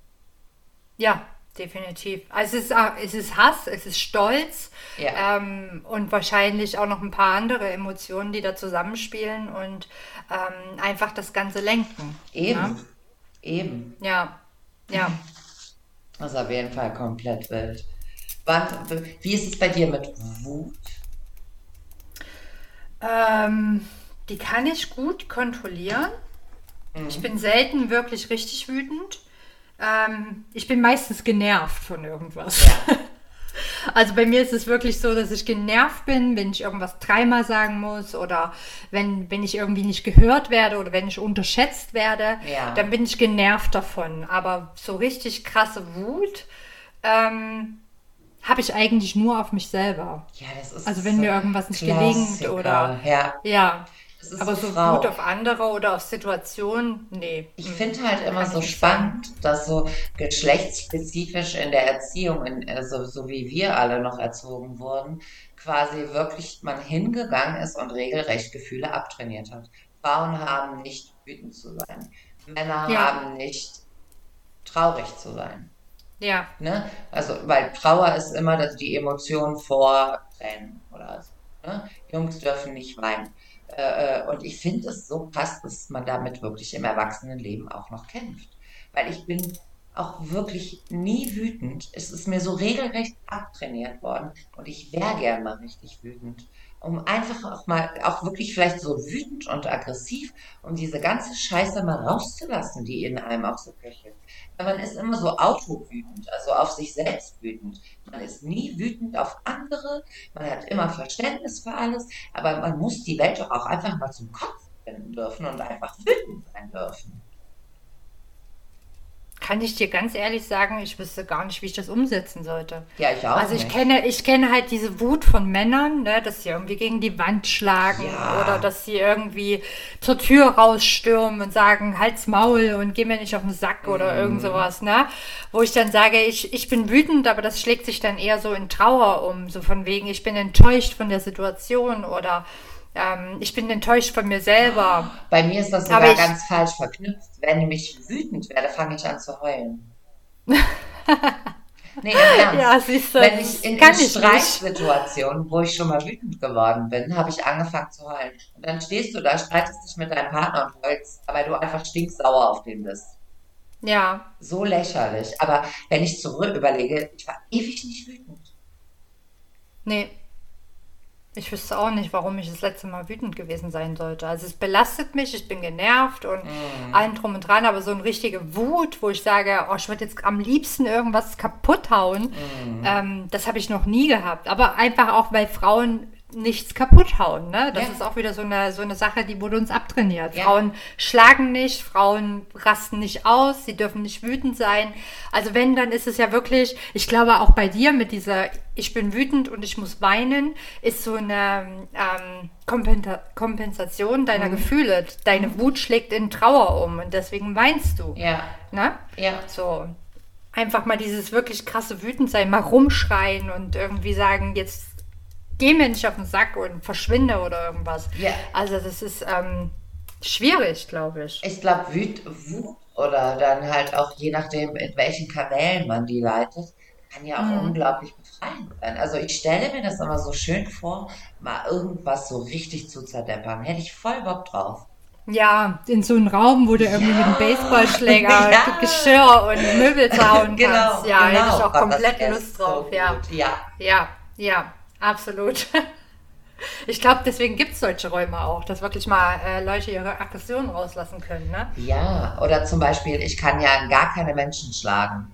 ja, definitiv. Also es ist, auch- es ist Hass, es ist Stolz Ja, ähm, und wahrscheinlich auch noch ein paar andere Emotionen, die da zusammenspielen und ähm, einfach das Ganze lenken. Ne? eben, eben. Ja, ja. Das ist auf jeden Fall komplett wild. Wann, wie ist es bei dir mit Wut? Ähm, die kann ich gut kontrollieren. Ich bin selten wirklich richtig wütend. Ähm, ich bin meistens genervt von irgendwas. Ja, Also bei mir ist es wirklich so, dass ich genervt bin, wenn ich irgendwas dreimal sagen muss oder wenn, wenn ich irgendwie nicht gehört werde oder wenn ich unterschätzt werde, ja, dann bin ich genervt davon. Aber so richtig krasse Wut ähm, habe ich eigentlich nur auf mich selber. ja, das Also ist wenn so mir irgendwas nicht gelingt oder Klassiker. Ja, ja, Das ist Aber so so Wut Frau. auf andere oder auf Situationen, nee, Ich mm, finde halt immer kann ich so nicht sagen. spannend, dass so geschlechtsspezifisch in der Erziehung, in, also so wie wir alle noch erzogen wurden, quasi wirklich man hingegangen ist und regelrecht Gefühle abtrainiert hat. Frauen haben nicht wütend zu sein. Männer Ja, haben nicht traurig zu sein. ja, Ne? Also, weil Trauer ist immer das, die Emotion vor Tränen oder so. Ne? Jungs dürfen nicht weinen. Äh, äh, und ich finde es so krass, dass man damit wirklich im Erwachsenenleben auch noch kämpft. Weil ich bin auch wirklich nie wütend. Es ist mir so regelrecht abtrainiert worden. Und ich wäre gern mal richtig wütend. Um einfach auch mal, auch wirklich vielleicht so wütend und aggressiv, um diese ganze Scheiße mal rauszulassen, die in einem auch so köchelt. Weil man ist immer so autowütend, also auf sich selbst wütend. Man ist nie wütend auf andere, man hat immer Verständnis für alles, aber man muss die Welt doch auch einfach mal zum Kopf finden dürfen und einfach wütend sein dürfen. kann ich dir ganz ehrlich sagen, ich wüsste gar nicht, wie ich das umsetzen sollte. Ja, ich auch Also ich nicht. kenne, ich kenne halt diese Wut von Männern, ne, dass sie irgendwie gegen die Wand schlagen oder Ja. dass sie irgendwie zur Tür rausstürmen und sagen, halt's Maul und geh mir nicht auf den Sack oder irgend Mm, sowas, ne? Wo ich dann sage, ich, ich bin wütend, aber das schlägt sich dann eher so in Trauer um, so von wegen, ich bin enttäuscht von der Situation oder ähm, ich bin enttäuscht von mir selber. bei mir ist das Aber sogar ich, ganz falsch verknüpft. Wenn ich wütend werde, fange ich an zu heulen. Nee, im Ernst. ja, siehst du, Wenn ich das in, in kann ich nicht. Streitsituationen, wo ich schon mal wütend geworden bin, habe ich angefangen zu heulen. Und dann stehst du da, streitest dich mit deinem Partner und heulst, weil du einfach stinksauer auf den bist. Ja, So lächerlich. Aber wenn ich zurück überlege, ich war ewig nicht wütend. nee. Ich wüsste auch nicht, warum ich das letzte Mal wütend gewesen sein sollte. Also es belastet mich, ich bin genervt und Mm, allen drum und dran, aber so eine richtige Wut, wo ich sage, oh, ich würde jetzt am liebsten irgendwas kaputt hauen, mm. ähm, das habe ich noch nie gehabt. Aber einfach auch, weil Frauen nichts kaputt hauen. Ne? Das Ja, ist auch wieder so eine, so eine Sache, die wurde uns abtrainiert. ja, Frauen schlagen nicht, Frauen rasten nicht aus, sie dürfen nicht wütend sein. Also wenn, dann ist es ja wirklich, ich glaube auch bei dir mit dieser, ich bin wütend und ich muss weinen, ist so eine ähm, Kompensa Kompensation deiner mm, Gefühle. Deine Wut schlägt in Trauer um und deswegen weinst du. ja, Ne? ja, So, einfach mal dieses wirklich krasse Wütendsein, mal rumschreien und irgendwie sagen, jetzt geh mir nicht auf den Sack und verschwinde oder irgendwas. ja. Also das ist ähm, schwierig, glaube ich. Ich glaube, Wut, Wut oder dann halt auch je nachdem, in welchen Kanälen man die leitet, kann ja auch Mhm. unglaublich befreiend sein. Also ich stelle mir das immer so schön vor, mal irgendwas so richtig zu zerdeppern. Hätte ich voll Bock drauf. Ja, in so einem Raum, wo du irgendwie mit einem Ja, Baseballschläger ja, Geschirr und Möbel zerhauen kannst. genau, Ja, hätte ich genau. auch Gott, das komplett wäre Lust so drauf. Ja, gut. Ja, ja, ja, absolut. Ich glaube, deswegen gibt es solche Räume auch, dass wirklich mal äh, Leute ihre Aggressionen rauslassen können, ne? ja. Oder zum Beispiel, ich kann ja gar keine Menschen schlagen.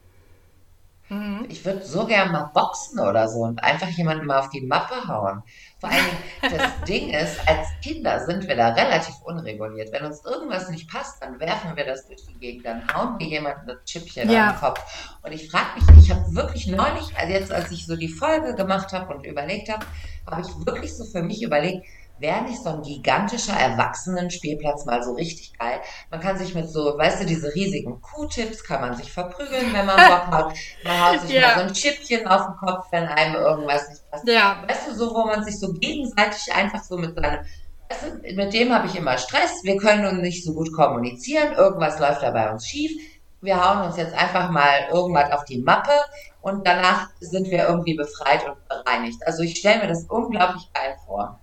Mhm. Ich würde so gern mal boxen oder so und einfach jemanden mal auf die Mappe hauen. Vor allen Dingen, das Ding ist, als Kinder sind wir da relativ unreguliert. Wenn uns irgendwas nicht passt, dann werfen wir das durch die Gegend, dann hauen wir jemanden das Chippchen an den Ja, Kopf. Und ich frage mich, ich habe wirklich neulich, also jetzt als ich so die Folge gemacht habe und überlegt habe, habe ich wirklich so für mich überlegt, wäre nicht so ein gigantischer Erwachsenenspielplatz mal so richtig geil. Man kann sich mit so, weißt du, diese riesigen Q-Tips, kann man sich verprügeln, wenn man Bock hat. Man haut sich mal so ja, ein Chippchen auf den Kopf, wenn einem irgendwas nicht passt. ja, Weißt du, so, wo man sich so gegenseitig einfach so mit seinem, weißt du, mit dem habe ich immer Stress, wir können uns nicht so gut kommunizieren, irgendwas läuft da bei uns schief. Wir hauen uns jetzt einfach mal irgendwas auf die Mappe und danach sind wir irgendwie befreit und bereinigt. Also ich stelle mir das unglaublich geil vor.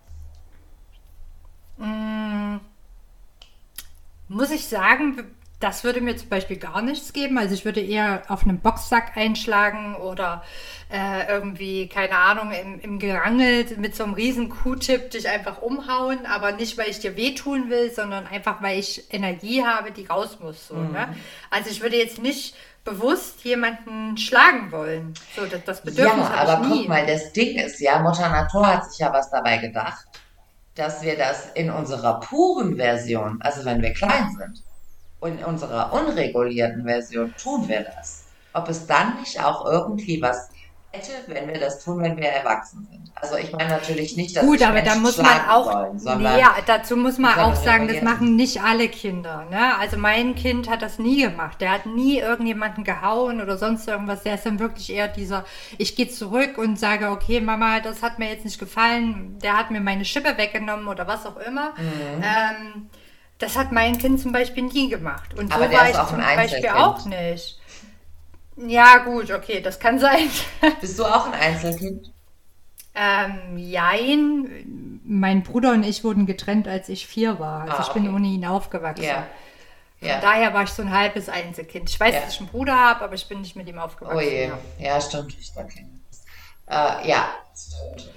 mm, muss ich sagen, das würde mir zum Beispiel gar nichts geben. Also ich würde eher auf einem Boxsack einschlagen oder äh, irgendwie, keine Ahnung, im, im Gerangel mit so einem riesen Q-Tip dich einfach umhauen, aber nicht, weil ich dir wehtun will, sondern einfach, weil ich Energie habe, die raus muss. So, ne? Mhm. Also ich würde jetzt nicht bewusst jemanden schlagen wollen. So, das, das Ja, Bedürfnis habe ich aber guck nie. mal, das Ding ist ja, Mutter Natur hat sich ja was dabei gedacht, dass wir das in unserer puren Version, also wenn wir klein sind, und in unserer unregulierten Version tun wir das. Ob es dann nicht auch irgendwie was hätte, wenn wir das tun, wenn wir erwachsen sind. Also ich meine natürlich nicht, dass Gut, sich aber da Menschen muss man schlagen auch, sollen, nee, sondern ja, dazu muss man auch sondern sagen, das reguliert. machen nicht alle Kinder. Ne? Also mein Kind hat das nie gemacht. Der hat nie irgendjemanden gehauen oder sonst irgendwas. Der ist dann wirklich eher dieser, ich gehe zurück und sage, okay, Mama, das hat mir jetzt nicht gefallen. Der hat mir meine Schippe weggenommen oder was auch immer. Ähm, das hat mein Kind zum Beispiel nie gemacht. Und Aber so der war ist ich auch ein zum Beispiel auch Einzelkind. nicht. Ja, gut, okay, das kann sein. Bist du auch ein Einzelkind? Ähm, jein. Mein Bruder und ich wurden getrennt, als ich vier war. Also Ah, ich bin okay. ohne ihn aufgewachsen. Ja, Von ja, daher war ich so ein halbes Einzelkind. Ich weiß, ja. dass ich einen Bruder habe, aber ich bin nicht mit ihm Oh aufgewachsen, je. ja. Ja, stimmt. Ich war Kind. Äh, ja, stimmt.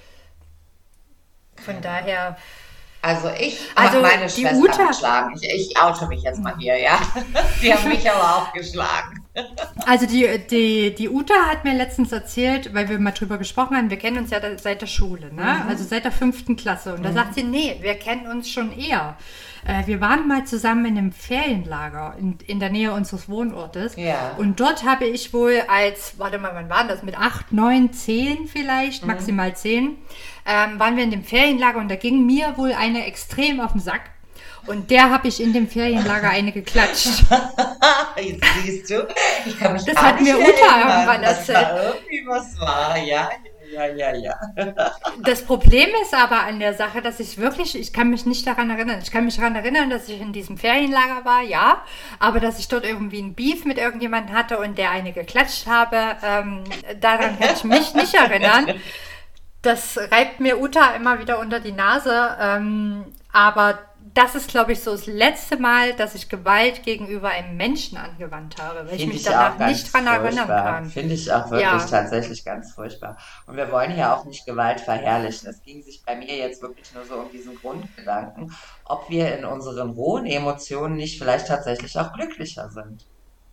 Von daher, Also ich habe also meine die Schwestern Uta, geschlagen. Ich, ich oute mich jetzt mal hier, ja. Die haben mich aber auch geschlagen. also die, die, die Uta hat mir letztens erzählt, weil wir mal drüber gesprochen haben, wir kennen uns ja da- seit der Schule, ne? Also seit der fünften Klasse. Und da sagt sie, nee, wir kennen uns schon eher. Äh, wir waren mal zusammen in einem Ferienlager in, in der Nähe unseres Wohnortes. Ja. Und dort habe ich wohl als, warte mal, wann waren das? Mit acht, neun, zehn vielleicht, maximal zehn, ähm, waren wir in dem Ferienlager und da ging mir wohl eine extrem auf den Sack. Und der habe ich in dem Ferienlager eine geklatscht. Jetzt siehst du, ich kann mich Das gar hat nicht mir Uta erinnern, irgendwann dass erzählt. da irgendwie was war. Ja, ja, ja, ja. Das Problem ist aber an der Sache, dass ich wirklich, ich kann mich nicht daran erinnern. Ich kann mich daran erinnern, dass ich in diesem Ferienlager war, ja, aber dass ich dort irgendwie ein Beef mit irgendjemandem hatte und der eine geklatscht habe, ähm, daran kann ich mich nicht erinnern. Das reibt mir Uta immer wieder unter die Nase, ähm, aber das ist, glaube ich, so das letzte Mal, dass ich Gewalt gegenüber einem Menschen angewandt habe, weil ich Finde mich ich auch danach ganz nicht dran erinnern furchtbar. kann. Finde ich auch wirklich Ja, tatsächlich ganz furchtbar. Und wir wollen ja auch nicht Gewalt verherrlichen. Es ging sich bei mir jetzt wirklich nur so um diesen Grundgedanken, ob wir in unseren rohen Emotionen nicht vielleicht tatsächlich auch glücklicher sind.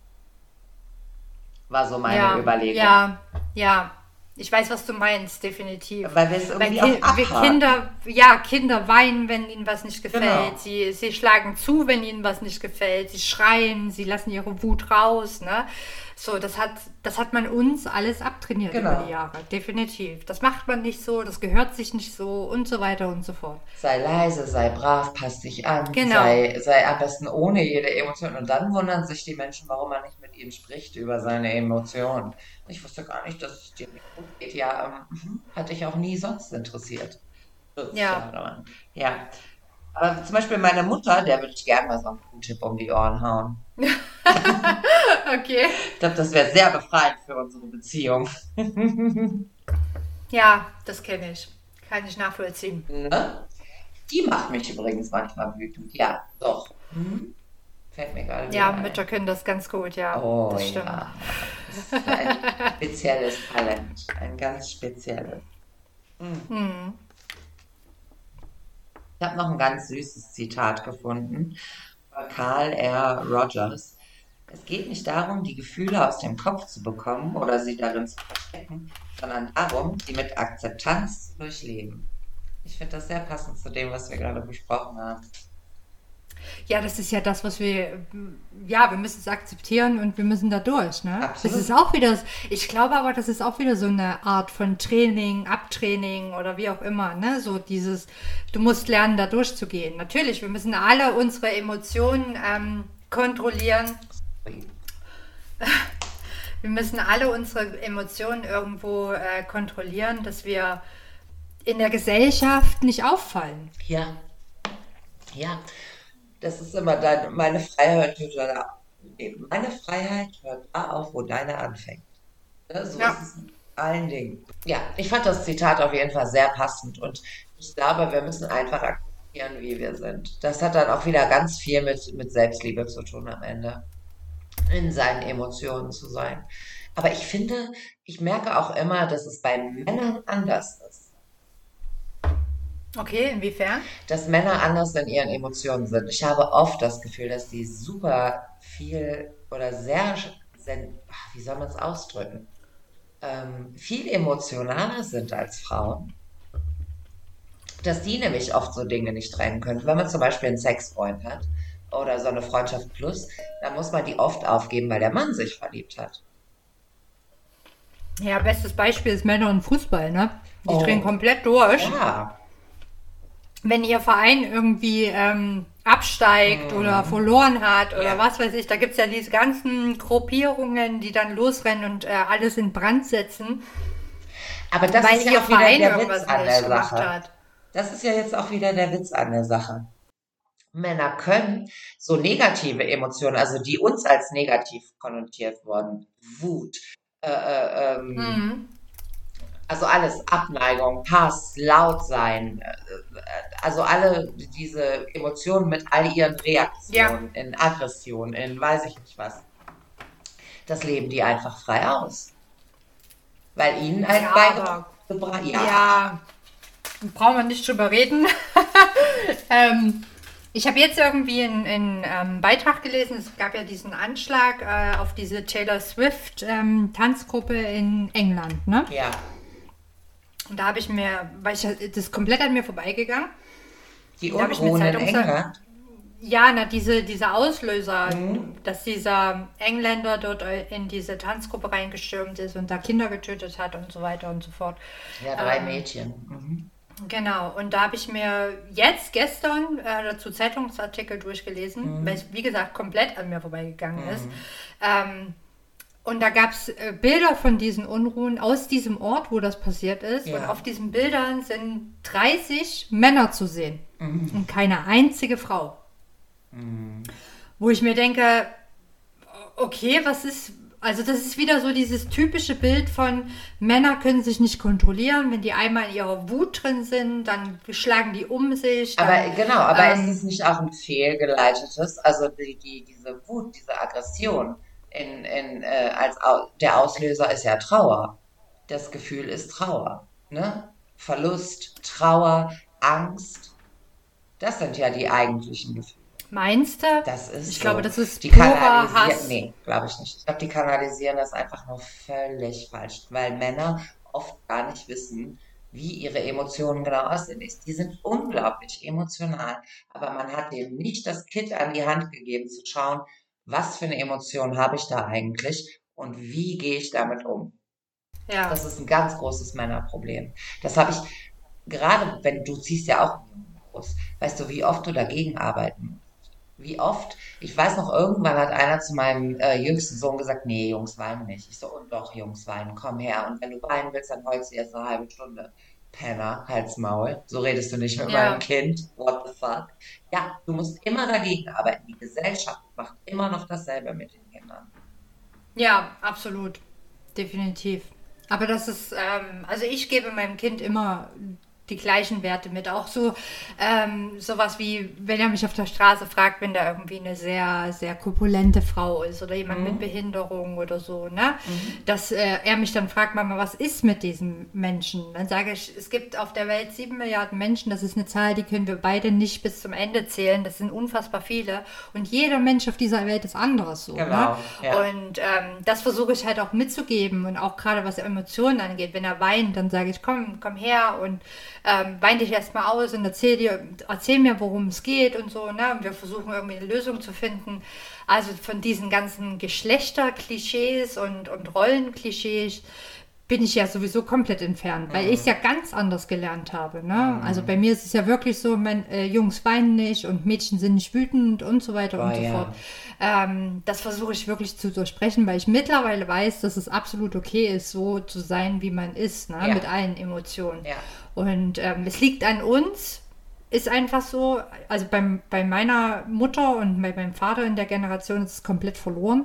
War so meine ja, Überlegung. ja, ja. Ich weiß, was du meinst, definitiv. Weil wir es Weil irgendwie Ki auch wir abhaken. Kinder, ja, Kinder weinen, wenn ihnen was nicht Genau, gefällt. Sie, sie schlagen zu, wenn ihnen was nicht gefällt. Sie schreien, sie lassen ihre Wut raus, ne? So, das hat, das hat man uns alles abtrainiert über die genau. Jahre, definitiv. Das macht man nicht so, das gehört sich nicht so und so weiter und so fort. Sei leise, sei brav, pass dich an, Genau. sei, sei am besten ohne jede Emotion. Und dann wundern sich die Menschen, warum man nicht mit ihnen spricht über seine Emotionen. Ich wusste gar nicht, dass es dir nicht gut geht. Ja, ähm, mhm, hat dich auch nie sonst interessiert. vierzig Ja. Jahre lang. Ja. Aber zum Beispiel meine Mutter, der würde ich gerne mal so einen Q-Tip um die Ohren hauen. Okay. Ich glaube, das wäre sehr befreiend für unsere Beziehung. Ja, das kenne ich. Kann ich nachvollziehen. Ne? Die macht mich übrigens manchmal wütend. Ja, doch. Hm? Fällt mir gerade Ja, wieder ein. Mütter können das ganz gut, ja. Oh Das stimmt. ja, das ist ein spezielles Talent. Ein ganz spezielles. Hm. Hm. Ich habe noch ein ganz süßes Zitat gefunden von Carl R. Rogers. Es geht nicht darum, die Gefühle aus dem Kopf zu bekommen oder sie darin zu verstecken, sondern darum, sie mit Akzeptanz zu durchleben. Ich finde das sehr passend zu dem, was wir gerade besprochen haben. Ja, das ist ja das, was wir, ja, wir müssen es akzeptieren und wir müssen da durch, ne? Das ist Absolut. auch wieder, ich glaube aber, das ist auch wieder so eine Art von Training, Abtraining oder wie auch immer, ne? So dieses, du musst lernen, da durchzugehen. Natürlich, wir müssen alle unsere Emotionen ähm, kontrollieren. Wir müssen alle unsere Emotionen irgendwo äh, kontrollieren, dass wir in der Gesellschaft nicht auffallen. Ja, ja. Das ist immer dein, meine Freiheit hört da, nee, meine Freiheit hört da auf, wo deine anfängt. Ne, so ist Ja, es in allen Dingen. Ja, ich fand das Zitat auf jeden Fall sehr passend und ich glaube, wir müssen einfach akzeptieren, wie wir sind. Das hat dann auch wieder ganz viel mit, mit Selbstliebe zu tun am Ende, in seinen Emotionen zu sein. Aber ich finde, ich merke auch immer, dass es bei Männern anders ist. okay, inwiefern? Dass Männer anders in ihren Emotionen sind. Ich habe oft das Gefühl, dass die super viel oder sehr, sen- ach, wie soll man es ausdrücken, ähm, viel emotionaler sind als Frauen. Dass die nämlich oft so Dinge nicht trennen können. Wenn man zum Beispiel einen Sexfreund hat oder so eine Freundschaft plus, dann muss man die oft aufgeben, weil der Mann sich verliebt hat. Ja, bestes Beispiel ist Männer und Fußball, ne? Die drehen Oh, komplett durch. ja. Wenn ihr Verein irgendwie ähm, absteigt oder Mhm. verloren hat oder Ja. was weiß ich, da gibt es ja diese ganzen Gruppierungen, die dann losrennen und äh, alles in Brand setzen, Aber das weil ist ja ihr auch wieder Verein der Witz irgendwas an nicht der gemacht Sache. hat. Das ist ja jetzt auch wieder der Witz an der Sache. Männer können so negative Emotionen, also die uns als negativ konnotiert wurden, Wut, äh, äh, ähm, Mhm. also alles, Abneigung, Hass, laut sein, äh, äh, also alle diese Emotionen mit all ihren Ja, Reaktionen, in Aggression, in weiß ich nicht was, das leben die einfach frei aus. Weil ihnen ja, halt aber beigebracht, ja, ja, brauchen wir nicht drüber reden. ähm, ich habe jetzt irgendwie einen, einen ähm, Beitrag gelesen, es gab ja diesen Anschlag äh, auf diese Taylor Swift ähm, Tanzgruppe in England, ne? ja, Und da habe ich mir, weil ich das ist komplett an mir vorbeigegangen, die und da habe ich mir Unruhen in Zeitungs... England, Ja, na, diese, diese Auslöser, hm, dass dieser Engländer dort in diese Tanzgruppe reingestürmt ist und da Kinder getötet hat und so weiter und so fort. ja, drei Ähm, Mädchen, mhm. genau, und da habe ich mir jetzt gestern äh, dazu Zeitungsartikel durchgelesen, weil es, wie gesagt, komplett an mir vorbeigegangen ist. Ähm, und da gab es äh, Bilder von diesen Unruhen aus diesem Ort, wo das passiert ist. Und auf Ja, diesen Bildern sind dreißig Männer zu sehen und keine einzige Frau. Wo ich mir denke, okay, was ist, also das ist wieder so dieses typische Bild von Männer können sich nicht kontrollieren, wenn die einmal in ihrer Wut drin sind, dann schlagen die um sich, aber dann, genau, aber ist es ähm, nicht auch ein fehlgeleitetes, also die, die, diese Wut, diese Aggression in, in, äh, als Au der Auslöser ist ja Trauer. Das Gefühl ist Trauer, ne? Verlust, Trauer, Angst, das sind ja die eigentlichen Gefühle. meinst du? Das Ich ist glaube, so. das ist Die purer kanalisieren, Hass. nee, glaube ich nicht. Ich glaube, die kanalisieren das einfach nur völlig falsch, weil Männer oft gar nicht wissen, wie ihre Emotionen genau aussehen. Die sind unglaublich emotional, aber man hat denen nicht das Kit an die Hand gegeben, zu schauen, was für eine Emotion habe ich da eigentlich und wie gehe ich damit um. Ja, Das ist ein ganz großes Männerproblem. Das habe ich, gerade wenn du ziehst ja auch einen Jungen groß, weißt du, wie oft du dagegen arbeiten musst. Wie oft, ich weiß noch, irgendwann hat einer zu meinem äh, jüngsten Sohn gesagt, nee, Jungs weinen nicht. Ich so, und doch, Jungs weinen, komm her. Und wenn du weinen willst, dann heulst du jetzt eine halbe Stunde. Penner, halt's Maul. So redest du nicht mit meinem ja, Kind. What the fuck? Ja, du musst immer dagegen arbeiten. Die Gesellschaft macht immer noch dasselbe mit den Kindern. ja, absolut. Definitiv. Aber das ist, ähm, also ich gebe meinem Kind immer die gleichen Werte mit. Auch so ähm, sowas wie, wenn er mich auf der Straße fragt, wenn da irgendwie eine sehr, sehr korpulente Frau ist oder jemand mit Mhm. Behinderung oder so, ne? Mhm. Dass äh, er mich dann fragt, Mama, was ist mit diesem Menschen? Dann sage ich, es gibt auf der Welt sieben Milliarden Menschen, das ist eine Zahl, die können wir beide nicht bis zum Ende zählen. Das sind unfassbar viele. Und jeder Mensch auf dieser Welt ist anderes so, ne? Genau, ja. Und ähm, das versuche ich halt auch mitzugeben und auch gerade was Emotionen angeht. Wenn er weint, dann sage ich, komm, komm her und ähm, wein dich erstmal aus und erzähl dir, erzähl mir, worum es geht und so, ne? Und wir versuchen irgendwie eine Lösung zu finden. Also von diesen ganzen Geschlechterklischees und, und Rollenklischees bin ich ja sowieso komplett entfernt, weil ich es ja ganz anders gelernt habe. Ne? Also bei mir ist es ja wirklich so, mein, äh, Jungs weinen nicht und Mädchen sind nicht wütend und so weiter Boah, und so fort. ja. Ähm, das versuche ich wirklich zu durchsprechen, weil ich mittlerweile weiß, dass es absolut okay ist, so zu sein, wie man ist, ne? Ja, Mit allen Emotionen. ja. Und ähm, es liegt an uns, ist einfach so, also beim, bei meiner Mutter und bei meinem Vater in der Generation ist es komplett verloren.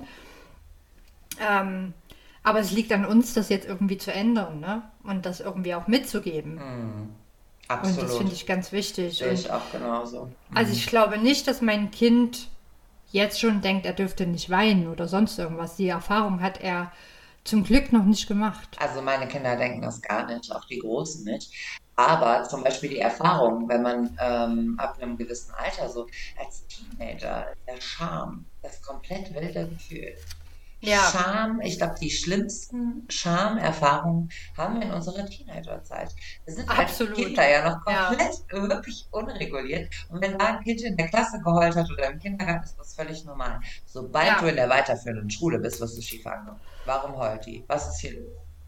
Ähm, aber es liegt an uns, das jetzt irgendwie zu ändern, ne? Und das irgendwie auch mitzugeben. Mhm. Und das finde Absolut. ich ganz wichtig. Sehe Und ich auch genauso. also ich Mhm. glaube nicht, dass mein Kind jetzt schon denkt, er dürfte nicht weinen oder sonst irgendwas. Die Erfahrung hat er zum Glück noch nicht gemacht. Also meine Kinder denken das gar nicht, auch die Großen nicht. Aber zum Beispiel die Erfahrung, wenn man ähm, ab einem gewissen Alter, so als Teenager, der Scham, das komplett wilde Gefühl. Ja, Scham, ich glaube, die schlimmsten Schamerfahrungen haben wir in unserer Teenagerzeit. Wir sind als absolut. Kinder ja noch Ja, komplett wirklich unreguliert. Und wenn da ein Kind in der Klasse geheult hat oder im Kindergarten, ist das völlig normal. Sobald du ja, in der weiterführenden Schule bist, wirst du schief angeguckt. Warum heult die? Was ist hier los?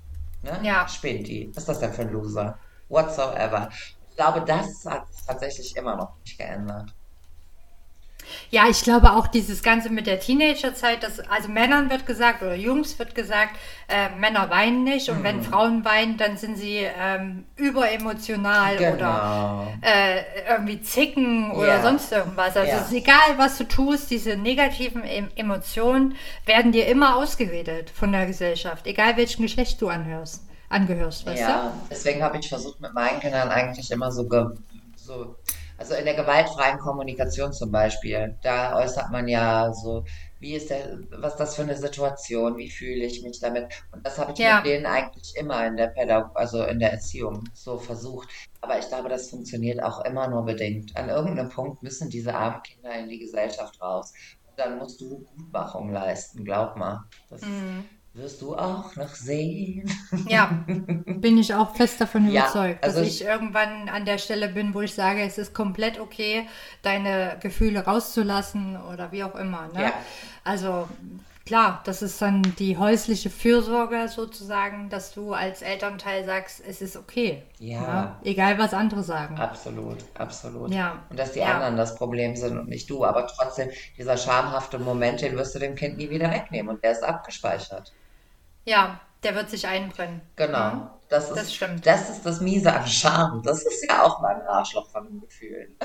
Ne? Ja. Spinnt die. Was ist das denn für ein Loser? Whatsoever. Ich glaube, das hat sich tatsächlich immer noch nicht geändert. Ja, ich glaube auch dieses Ganze mit der Teenagerzeit, dass, also Männern wird gesagt oder Jungs wird gesagt, äh, Männer weinen nicht und wenn Frauen weinen, dann sind sie ähm, überemotional oder Genau. äh, irgendwie zicken oder Ja. sonst irgendwas. Also Ja. es ist egal, was du tust, diese negativen em Emotionen werden dir immer ausgeredet von der Gesellschaft, egal welchem Geschlecht du anhörst, angehörst, weißt Ja, deswegen habe ich versucht, mit meinen Kindern eigentlich immer so, ge so, also in der gewaltfreien Kommunikation zum Beispiel, da äußert man ja so, wie ist der, was ist das für eine Situation, wie fühle ich mich damit? Und das habe ich du? mit Ja, denen eigentlich immer in der Pädagog, also in der Erziehung so versucht. Aber ich glaube, das funktioniert auch immer nur bedingt. An irgendeinem Punkt müssen diese armen Kinder in die Gesellschaft raus. Und dann musst du Gutmachung leisten, glaub mal. Das wirst du auch noch sehen. ja. Bin ich auch fest davon Ja, überzeugt, dass also ich irgendwann an der Stelle bin, wo ich sage, es ist komplett okay, deine Gefühle rauszulassen oder wie auch immer. Ne? ja, Also klar, das ist dann die häusliche Fürsorge sozusagen, dass du als Elternteil sagst, es ist okay. ja, Ne? Egal, was andere sagen. absolut, absolut. Ja, Und dass die ja, anderen das Problem sind und nicht du. Aber trotzdem, dieser schamhafte Moment, den wirst du dem Kind nie wieder wegnehmen und der ist abgespeichert. ja, der wird sich einbrennen. Ne? Genau. Das Das ist, stimmt. das ist das Miese an Scham. Das ist ja auch mal ein Arschloch von den Gefühlen.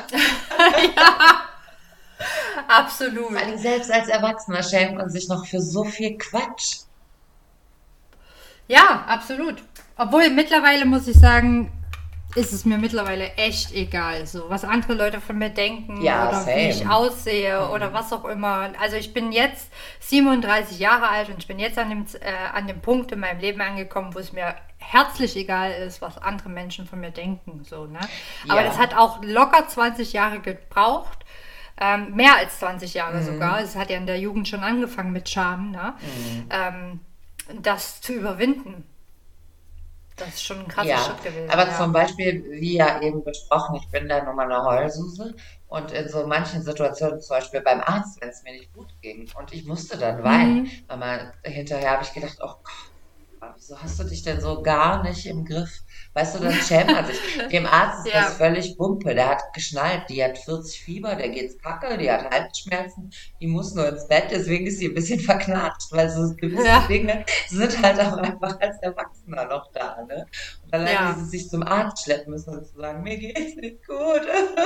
Absolut. Vor allem selbst als Erwachsener schämt man sich noch für so viel Quatsch. Ja, absolut. Obwohl mittlerweile muss ich sagen, ist es mir mittlerweile echt egal, so was andere Leute von mir denken Ja, oder wie ich same. aussehe oder was auch immer. Also ich bin jetzt siebenunddreißig Jahre alt und ich bin jetzt an dem, äh, an dem Punkt in meinem Leben angekommen, wo es mir herzlich egal ist, was andere Menschen von mir denken. So, ne? Aber das Ja. hat auch locker zwanzig Jahre gebraucht. Ähm, mehr als zwanzig Jahre sogar. Es hat ja in der Jugend schon angefangen mit Scham, ne? Ähm, das zu überwinden. Das ist schon ein krasser Ja, Schritt gewesen, aber ja. zum Beispiel, wie ja eben besprochen, ich bin da nun mal eine Heulsuse und in so manchen Situationen, zum Beispiel beim Arzt, wenn es mir nicht gut ging und ich musste dann weinen, aber hinterher habe ich gedacht, oh Gott, wieso hast du dich denn so gar nicht im Griff? Weißt du, dann schämt man sich. Dem Arzt ist das Ja, völlig Wumpe, der hat geschnallt, die hat vierzig Fieber, der geht's kacke, die hat Halsschmerzen, die muss nur ins Bett, deswegen ist sie ein bisschen verknatscht, weil so gewisse ja, Dinge sind halt auch einfach als Erwachsener noch da, ne? Und allein ja. dieses sich zum Arzt schleppen müssen und zu sagen, mir geht's nicht gut.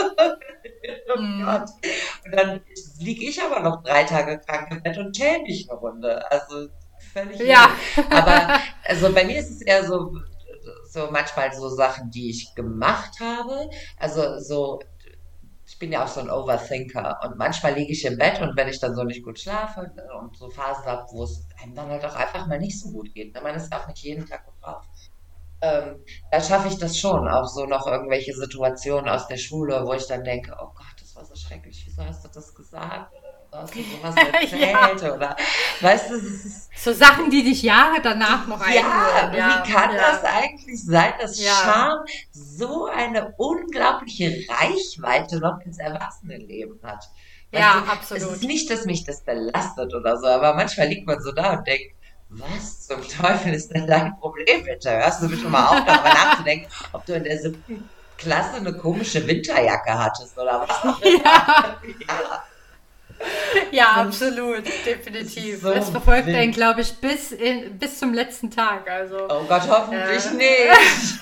Oh Mm. Gott. Und dann liege ich aber noch drei Tage krank im Bett und schäme mich eine Runde. Also völlig Ja, irre. Aber also bei mir ist es eher so, so manchmal so Sachen, die ich gemacht habe. Also so, ich bin ja auch so ein Overthinker und manchmal liege ich im Bett und wenn ich dann so nicht gut schlafe und so Phasen habe, wo es einem dann halt auch einfach mal nicht so gut geht. Ne? Man ist ja auch nicht jeden Tag gut drauf. Ähm, da schaffe ich das schon, auch so noch irgendwelche Situationen aus der Schule, wo ich dann denke, oh Gott, das war so schrecklich, wieso hast du das gesagt? Oder hast du sowas ja. erzählt? Oder weißt du, es ist, So Sachen, die dich Jahre danach noch ja, einholen. Ja, wie kann das ja, eigentlich sein, dass ja, Scham so eine unglaubliche Reichweite noch ins Erwachsenenleben hat? Weißt du, ja, es ist absolut. nicht, dass mich das belastet oder so, aber manchmal liegt man so da und denkt, was zum Teufel ist denn dein Problem bitte? Hörst du bitte mal auf, darüber nachzudenken, ob du in der siebten Klasse eine komische Winterjacke hattest oder was auch Ja, immer. Ja, ja, das absolut, ist definitiv. so Es verfolgt einen, wild. glaube ich, bis, in, bis zum letzten Tag. Also, Oh Gott, hoffentlich äh, nicht.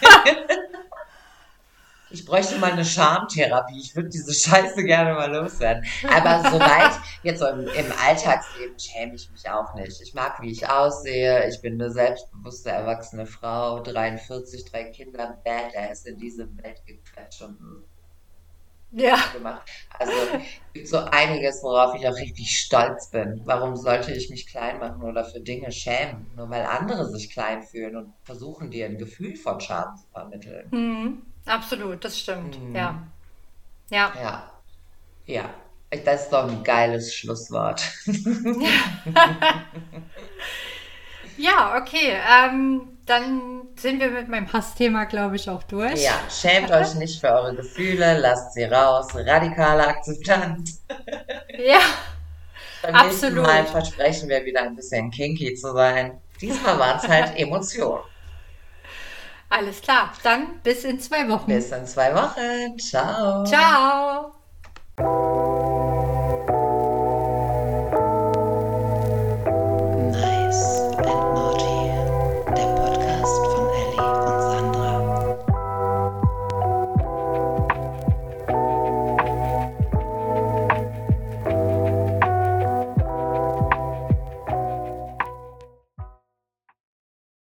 Ich bräuchte mal eine Schamtherapie. Ich würde diese Scheiße gerne mal loswerden. Aber soweit, jetzt so im, im Alltagsleben schäme ich mich auch nicht. Ich mag, wie ich aussehe. Ich bin eine selbstbewusste, erwachsene Frau, dreiundvierzig, drei Kinder, badass in diese Welt gequetscht und ja, gemacht. Also es gibt so einiges, worauf ich auch richtig stolz bin. Warum sollte ich mich klein machen oder für Dinge schämen? Nur weil andere sich klein fühlen und versuchen, dir ein Gefühl von Scham zu vermitteln. mhm, absolut, das stimmt. Hm, Ja, ja. ja, ja. Das ist doch ein geiles Schlusswort. Ja, okay. Ähm, dann sind wir mit meinem Hassthema, glaube ich, auch Ja, durch. schämt euch nicht für eure Gefühle, lasst sie raus. Radikale Akzeptanz. Ja, Beim nächsten Mal absolut. versprechen wir wieder ein bisschen kinky zu sein. Diesmal waren es halt Emotionen. Alles klar, dann bis in zwei Wochen. Bis in zwei Wochen. Ciao. Ciao.